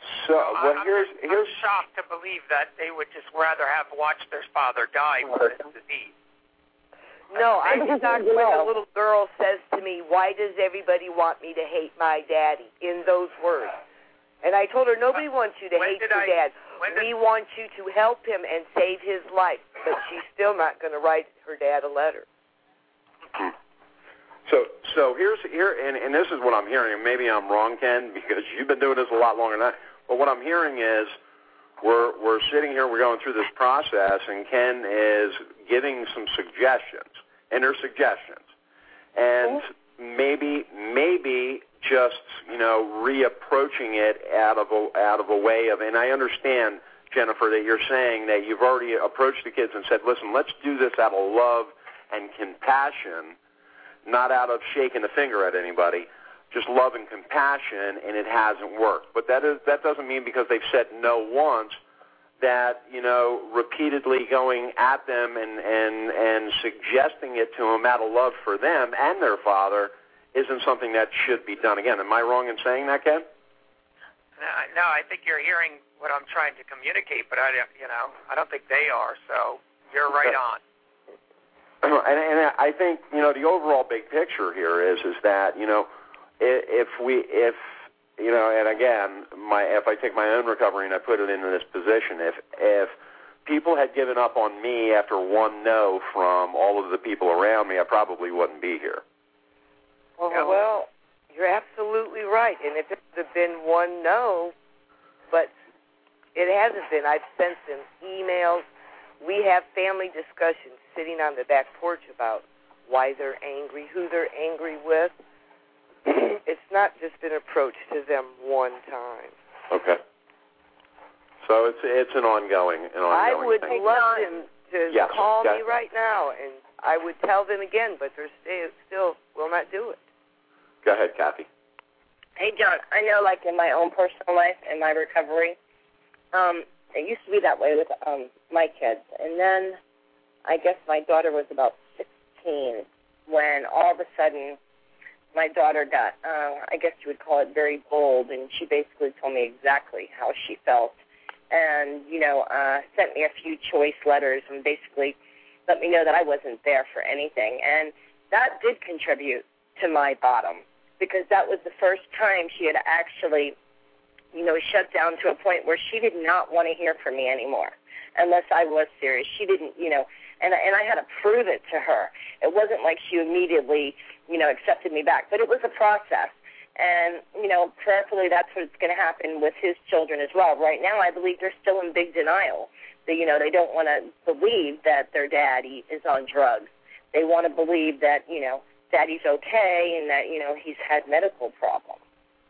So, well, I'm, here's here's I'm shocked to believe that they would just rather have watched their father die from this disease. No, I'm shocked when a little girl says to me, "Why does everybody want me to hate my daddy?" in those words. And I told her, nobody wants you to when hate your I, dad. Did, we want you to help him and save his life. But she's still not going to write her dad a letter. So, so here's here, and, and this is what I'm hearing. And maybe I'm wrong, Ken, because you've been doing this a lot longer than I. But what I'm hearing is, we're we're sitting here, we're going through this process, and Ken is giving some suggestions, and they're suggestions, and mm-hmm. maybe maybe. just, you know, reapproaching it out of a, out of a way of, and I understand, Jennifer, that you're saying that you've already approached the kids and said, listen, let's do this out of love and compassion, not out of shaking the finger at anybody, just love and compassion, and it hasn't worked. But that is that doesn't mean because they've said no once that, you know, repeatedly going at them and, and, and suggesting it to them out of love for them and their father isn't something that should be done. Again, am I wrong in saying that, Ken? No, no, I think you're hearing what I'm trying to communicate, but I, you know, I don't think they are. So you're right on. And, and I think, you know, the overall big picture here is is that, you know, if we if you know, and again, my if I take my own recovery and I put it into this position, if if people had given up on me after one no from all of the people around me, I probably wouldn't be here. Well, yeah. well, you're absolutely right. And if it had been one no, but it hasn't been. I've sent them emails. We have family discussions sitting on the back porch about why they're angry, who they're angry with. It's not just been approached to them one time. Okay. So it's it's an ongoing, an ongoing I would thing. love them to yes, call okay. me right now, and I would tell them again, but they're still, still will not do it. Go ahead, Kathy. Hey, John, I know, like, in my own personal life and my recovery, um, it used to be that way with um, my kids. And then I guess my daughter was about sixteen when all of a sudden my daughter got, uh, I guess you would call it very bold, and she basically told me exactly how she felt and, you know, uh, sent me a few choice letters and basically let me know that I wasn't there for anything. And that did contribute to my bottom, because that was the first time she had actually, you know, shut down to a point where she did not want to hear from me anymore unless I was serious. She didn't, you know, and, and I had to prove it to her. It wasn't like she immediately, you know, accepted me back, but it was a process. And, you know, prayerfully that's what's going to happen with his children as well. Right now I believe they're still in big denial. They, you know, they don't want to believe that their daddy is on drugs. They want to believe that, you know, Daddy's okay and that, you know, he's had medical problems.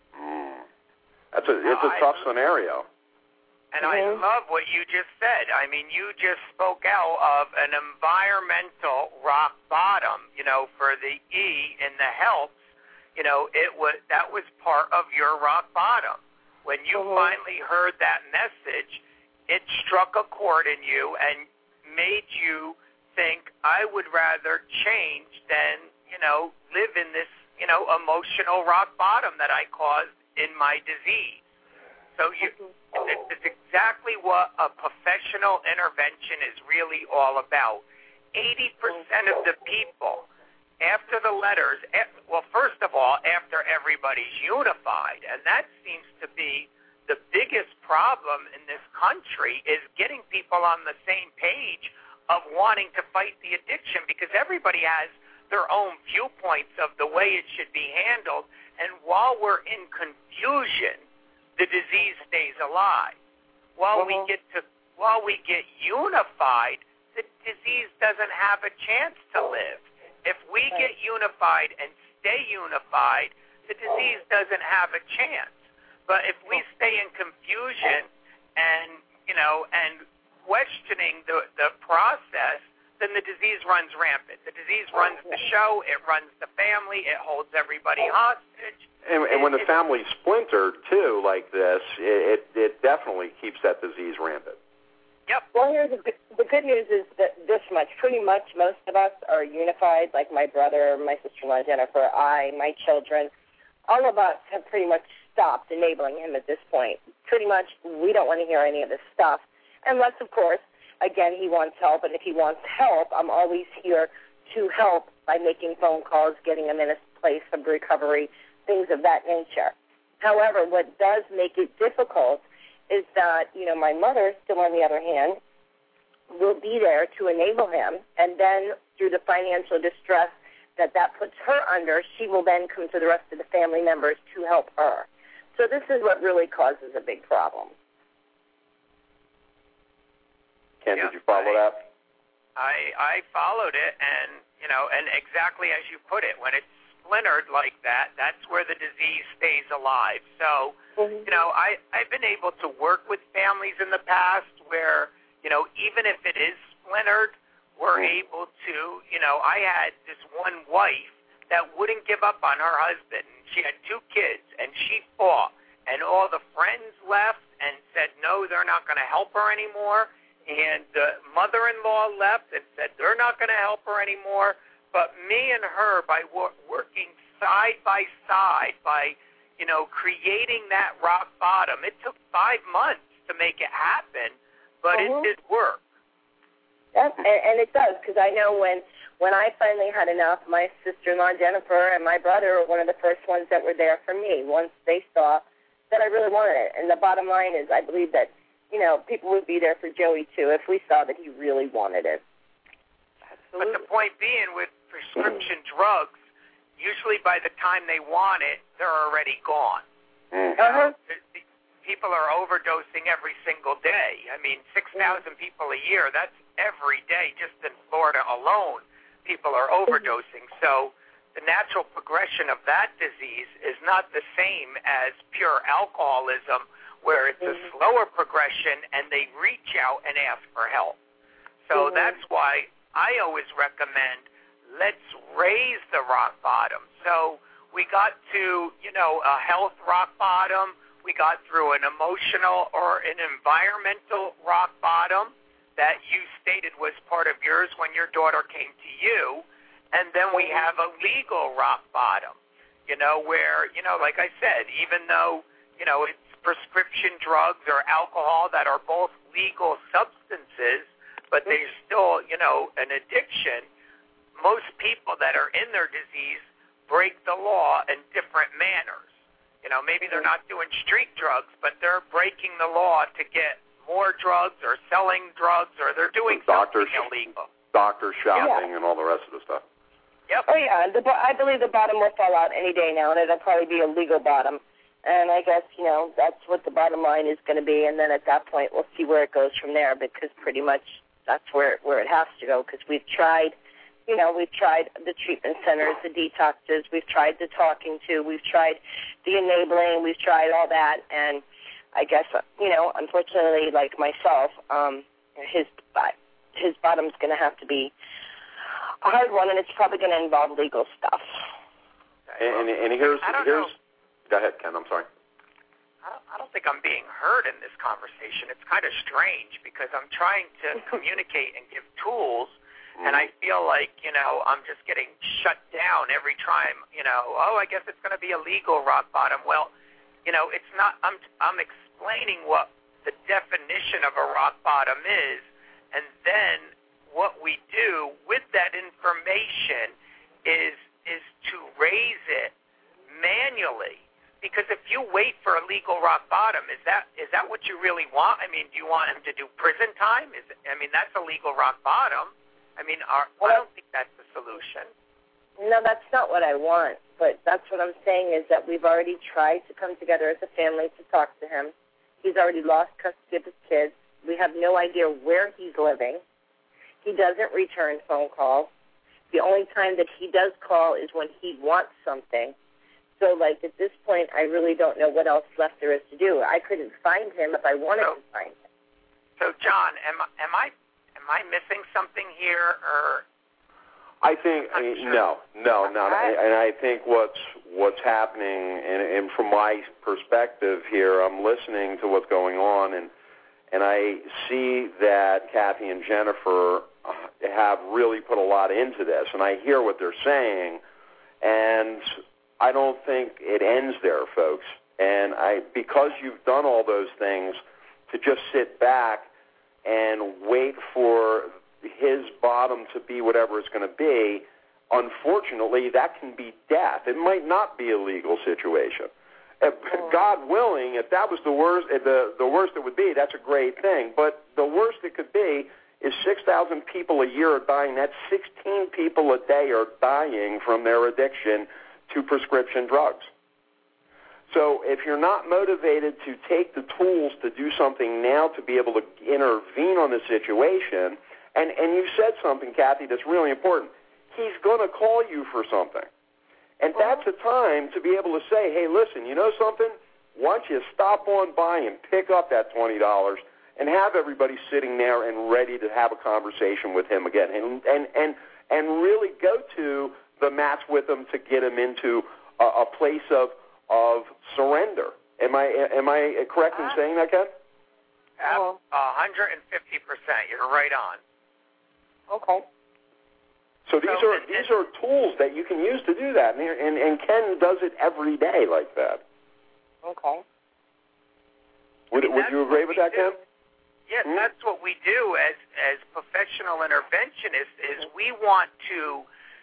Mm. That's a, it's a tough scenario. And mm-hmm. I love what you just said. I mean, you just spoke out of an environmental rock bottom, you know, for the E in the health. You know, it was that was part of your rock bottom. When you mm-hmm. finally heard that message, it struck a chord in you and made you think, I would rather change than, you know, live in this, you know, emotional rock bottom that I caused in my disease. So you, it's exactly what a professional intervention is really all about. eighty percent of the people, after the letters, well, first of all, after everybody's unified, and that seems to be the biggest problem in this country, is getting people on the same page of wanting to fight the addiction, because everybody has their own viewpoints of the way it should be handled, and while we're in confusion, the disease stays alive. While uh-huh. we get to, while we get unified, the disease doesn't have a chance to live. If we get unified and stay unified, the disease doesn't have a chance. But if we stay in confusion and, you know, and questioning the, the process, then the disease runs rampant. The disease runs the show, it runs the family, it holds everybody hostage. And, and when the family's splintered, too, like this, it, it definitely keeps that disease rampant. Yep. Well, here's the, the good news is that this much, pretty much most of us are unified, like my brother, my sister-in-law Jennifer, I, my children. all of us have pretty much stopped enabling him at this point. Pretty much, we don't want to hear any of this stuff, unless, of course, again, he wants help. And if he wants help, I'm always here to help by making phone calls, getting him in a place of recovery, things of that nature. However, what does make it difficult is that, you know, my mother, still on the other hand, will be there to enable him, and then through the financial distress that that puts her under, she will then come to the rest of the family members to help her. So this is what really causes a big problem. Ken, yeah, did you follow I, that? I I followed it, and, you know, and exactly as you put it, when it's splintered like that, that's where the disease stays alive. So, mm-hmm. you know, I, I've been able to work with families in the past where, you know, even if it is splintered, we're mm-hmm. able to, you know, I had this one wife that wouldn't give up on her husband. She had two kids, and she fought, and all the friends left and said, no, they're not going to help her anymore, and the mother-in-law left and said they're not going to help her anymore. But me and her, by wor- working side by side, by, you know, creating that rock bottom, it took five months to make it happen, but mm-hmm. it did work. Yes, and, and it does, because I know when, when I finally had enough, my sister-in-law Jennifer and my brother were one of the first ones that were there for me once they saw that I really wanted it. And the bottom line is I believe that, you know, people would be there for Joey, too, if we saw that he really wanted it. Absolutely. But the point being, with prescription drugs, usually by the time they want it, they're already gone. Uh-huh. People are overdosing every single day. I mean, six thousand people a year, that's every day. Just in Florida alone, people are overdosing. So the natural progression of that disease is not the same as pure alcoholism, where it's a slower progression and they reach out and ask for help. So that's why I always recommend, let's raise the rock bottom. So we got to, you know, a health rock bottom. We got through an emotional or an environmental rock bottom that you stated was part of yours when your daughter came to you. And then we have a legal rock bottom, you know, where, you know, like I said, even though, you know, it's prescription drugs or alcohol that are both legal substances, but they're still, you know, an addiction, most people that are in their disease break the law in different manners. You know, maybe they're not doing street drugs, but they're breaking the law to get more drugs or selling drugs, or they're doing doctor something illegal. Doctor shopping yeah. and all the rest of the stuff. Yep. Oh, yeah. The, I believe the bottom will fall out any day now, and it'll probably be a legal bottom. And I guess, you know, that's what the bottom line is going to be, and then at that point we'll see where it goes from there, because pretty much that's where, where it has to go, because we've tried, you know, we've tried the treatment centers, the detoxes, we've tried the talking to, we've tried the enabling, we've tried all that, and I guess, you know, unfortunately, like myself, um, his his bottom's going to have to be a hard one, and it's probably going to involve legal stuff. And, and, and here's, I don't here's know. Go ahead, Ken, I'm sorry. I don't, I don't think I'm being heard in this conversation. It's kind of strange because I'm trying to communicate and give tools, and I feel like, you know, I'm just getting shut down every time, you know, oh, I guess it's going to be a legal rock bottom. Well, you know, it's not, I'm, I'm explaining what the definition of a rock bottom is, and then what we do with that information is is to raise it manually. Because if you wait for a legal rock bottom, is that is that what you really want? I mean, do you want him to do prison time? Is I mean, that's a legal rock bottom. I mean, are, well, I don't think that's the solution. No, that's not what I want. But that's what I'm saying is that we've already tried to come together as a family to talk to him. He's already lost custody of his kids. We have no idea where he's living. He doesn't return phone calls. The only time that he does call is when he wants something. So, like, at this point, I really don't know what else left there is to do. I couldn't find him if I wanted so, to find him. So, John, am, am I am I missing something here, or? I think I mean, sure. no, no, not. I, and I think what's what's happening, and, and from my perspective here, I'm listening to what's going on, and and I see that Kathy and Jennifer have really put a lot into this, and I hear what they're saying, and I don't think it ends there, folks. And I, because you've done all those things, to just sit back and wait for his bottom to be whatever it's going to be, unfortunately, that can be death. It might not be a legal situation. If, God willing, if that was the worst, the the worst it would be, that's a great thing. But the worst it could be is six thousand people a year are dying. That's sixteen people a day are dying from their addiction to prescription drugs. So if you're not motivated to take the tools to do something now to be able to intervene on the situation, and, and you said something, Kathy, that's really important. He's going to call you for something. And that's a time to be able to say, hey, listen, you know something? Why don't you stop on by and pick up that twenty dollars and have everybody sitting there and ready to have a conversation with him again, and and and, and really go to the mats with him to get him into a, a place of of surrender. Am I am I correct in saying that, Ken? one hundred fifty percent. You're right on. Okay. So these are these are tools that you can use to do that, and, and and Ken does it every day like that. Okay. Would would you agree with that, Ken? Yes, hmm? That's what we do as as professional interventionists. Is we want to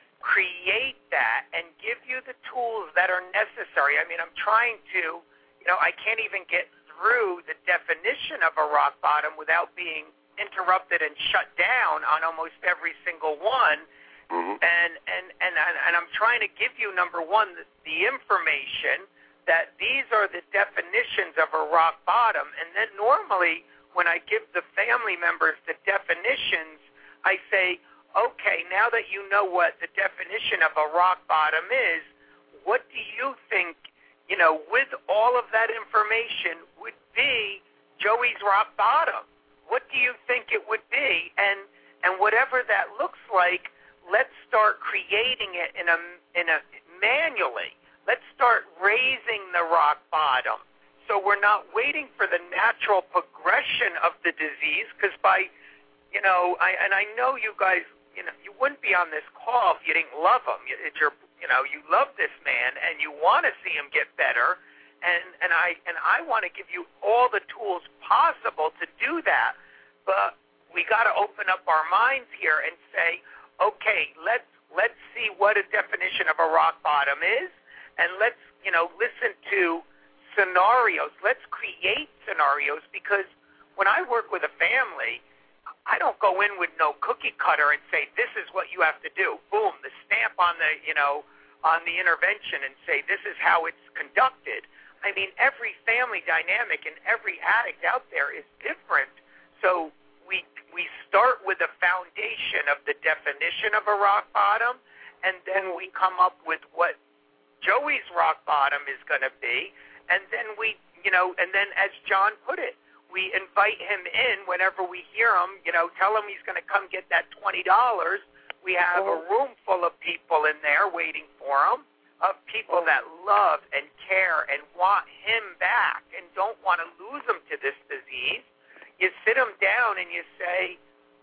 create that and give you the tools that are necessary. I mean, I'm trying to, you know, I can't even get through the definition of a rock bottom without being interrupted and shut down on almost every single one. Mm-hmm. And, and, and, and I'm trying to give you, number one, the, the information that these are the definitions of a rock bottom. And then normally when I give the family members the definitions, I say, okay, now that you know what the definition of a rock bottom is, what do you think, you know, with all of that information would be Joey's rock bottom? What do you think it would be? And, and whatever that looks like, let's start creating it in a, in a manually. Let's start raising the rock bottom. So we're not waiting for the natural progression of the disease, because by, you know, I, and I know you guys, you know, you wouldn't be on this call if you didn't love him. It's your, you know, you love this man and you want to see him get better. And, and I, and I want to give you all the tools possible to do that. But we got to open up our minds here and say, okay, let's let's see what a definition of a rock bottom is, and let's, you know, listen to scenarios. Let's create scenarios, because when I work with a family, I don't go in with no cookie cutter and say, this is what you have to do. Boom, the stamp on the, you know, on the intervention and say, this is how it's conducted. I mean, every family dynamic and every addict out there is different. So we we start with a foundation of the definition of a rock bottom, and then we come up with what Joey's rock bottom is going to be, and then we, you know, and then as John put it, we invite him in whenever we hear him, you know, tell him he's going to come get that twenty dollars. We have a room full of people in there waiting for him, of people that love and care and want him back and don't want to lose him to this disease. You sit them down and you say,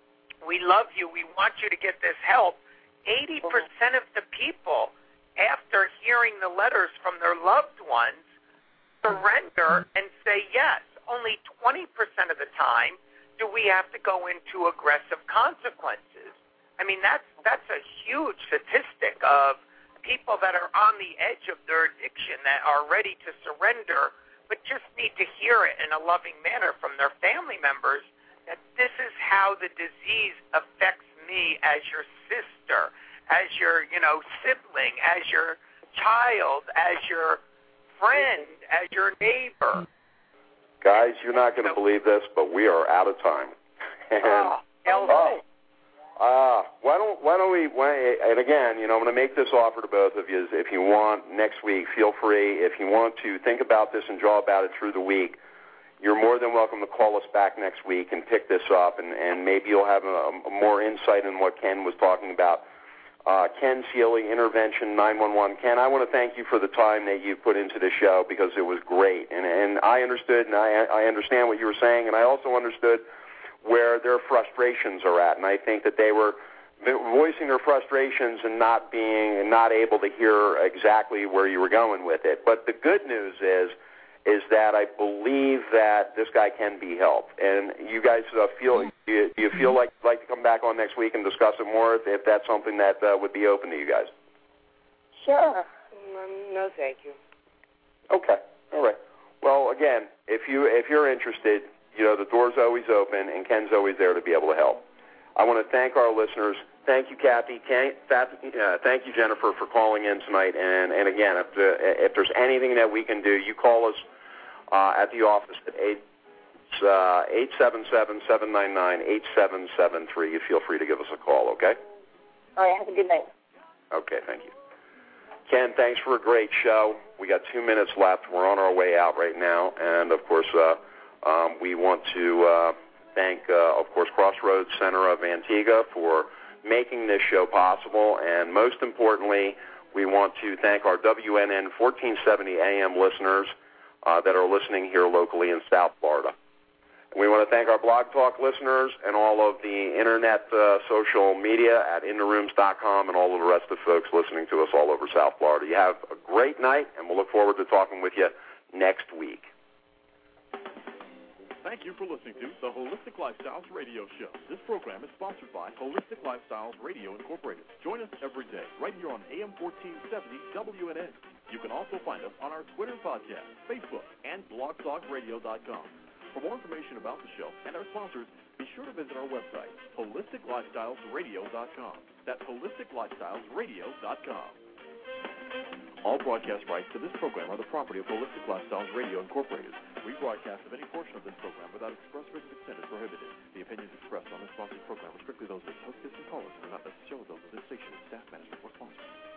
we love you, we want you to get this help. eighty percent of the people, after hearing the letters from their loved ones, surrender and say yes. Only twenty percent of the time do we have to go into aggressive consequences. I mean, that's, that's a huge statistic of people that are on the edge of their addiction that are ready to surrender, but just need to hear it in a loving manner from their family members, that this is how the disease affects me as your sister, as your, you know, sibling, as your child, as your friend, as your neighbor. Guys, you're not going to believe this, but we are out of time. And, oh, oh, uh, why don't why don't we? Why, and again, you know, I'm going to make this offer to both of you. Is if you want next week, feel free. If you want to think about this and draw about it through the week, you're more than welcome to call us back next week and pick this up, and, and maybe you'll have a, a more insight in what Ken was talking about. Uh, Ken Seely, Intervention nine one one. Ken, I want to thank you for the time that you put into the show, because it was great, and and I understood and I I understand what you were saying, and I also understood where their frustrations are at, and I think that they were voicing their frustrations and not being and not able to hear exactly where you were going with it. But the good news is is that I believe that this guy can be helped. And you guys uh, feel do you, do you feel like you'd like to come back on next week and discuss it more if, if that's something that uh, would be open to you guys? Sure. Um, no, thank you. Okay. All right. Well, again, if you if you're interested, you know the door's always open, and Ken's always there to be able to help. I want to thank our listeners. Thank you, Kathy. Ken, uh, thank you, Jennifer, for calling in tonight. And, and again, if, the, if there's anything that we can do, you call us uh, at the office at eight seven seven, seven nine nine, eight seven seven three. You feel free to give us a call, okay? All right, have a good night. Okay, thank you. Ken, thanks for a great show. We got two minutes left. We're on our way out right now. And, of course, uh, um, we want to uh, thank, uh, of course, Crossroads Center of Antigua for making this show possible. And most importantly, we want to thank our W N N fourteen seventy A M listeners uh, that are listening here locally in South Florida. We want to thank our Blog Talk listeners and all of the Internet uh, social media at in the rooms dot com and all of the rest of the folks listening to us all over South Florida. You have a great night, and we'll look forward to talking with you next week. Thank you for listening to the Holistic Lifestyles Radio Show. This program is sponsored by Holistic Lifestyles Radio Incorporated. Join us every day right here on A M fourteen seventy W N N. You can also find us on our Twitter podcast, Facebook, and blog talk radio dot com. For more information about the show and our sponsors, be sure to visit our website, holistic lifestyles radio dot com. That's holistic lifestyles radio dot com. All broadcast rights to this program are the property of Holistic Lifestyles Radio Incorporated. Rebroadcast of any portion of this program without express written consent is prohibited. The opinions expressed on this sponsored program are strictly those of its hostess and callers and are not necessarily those of this station, staff, management, or sponsors.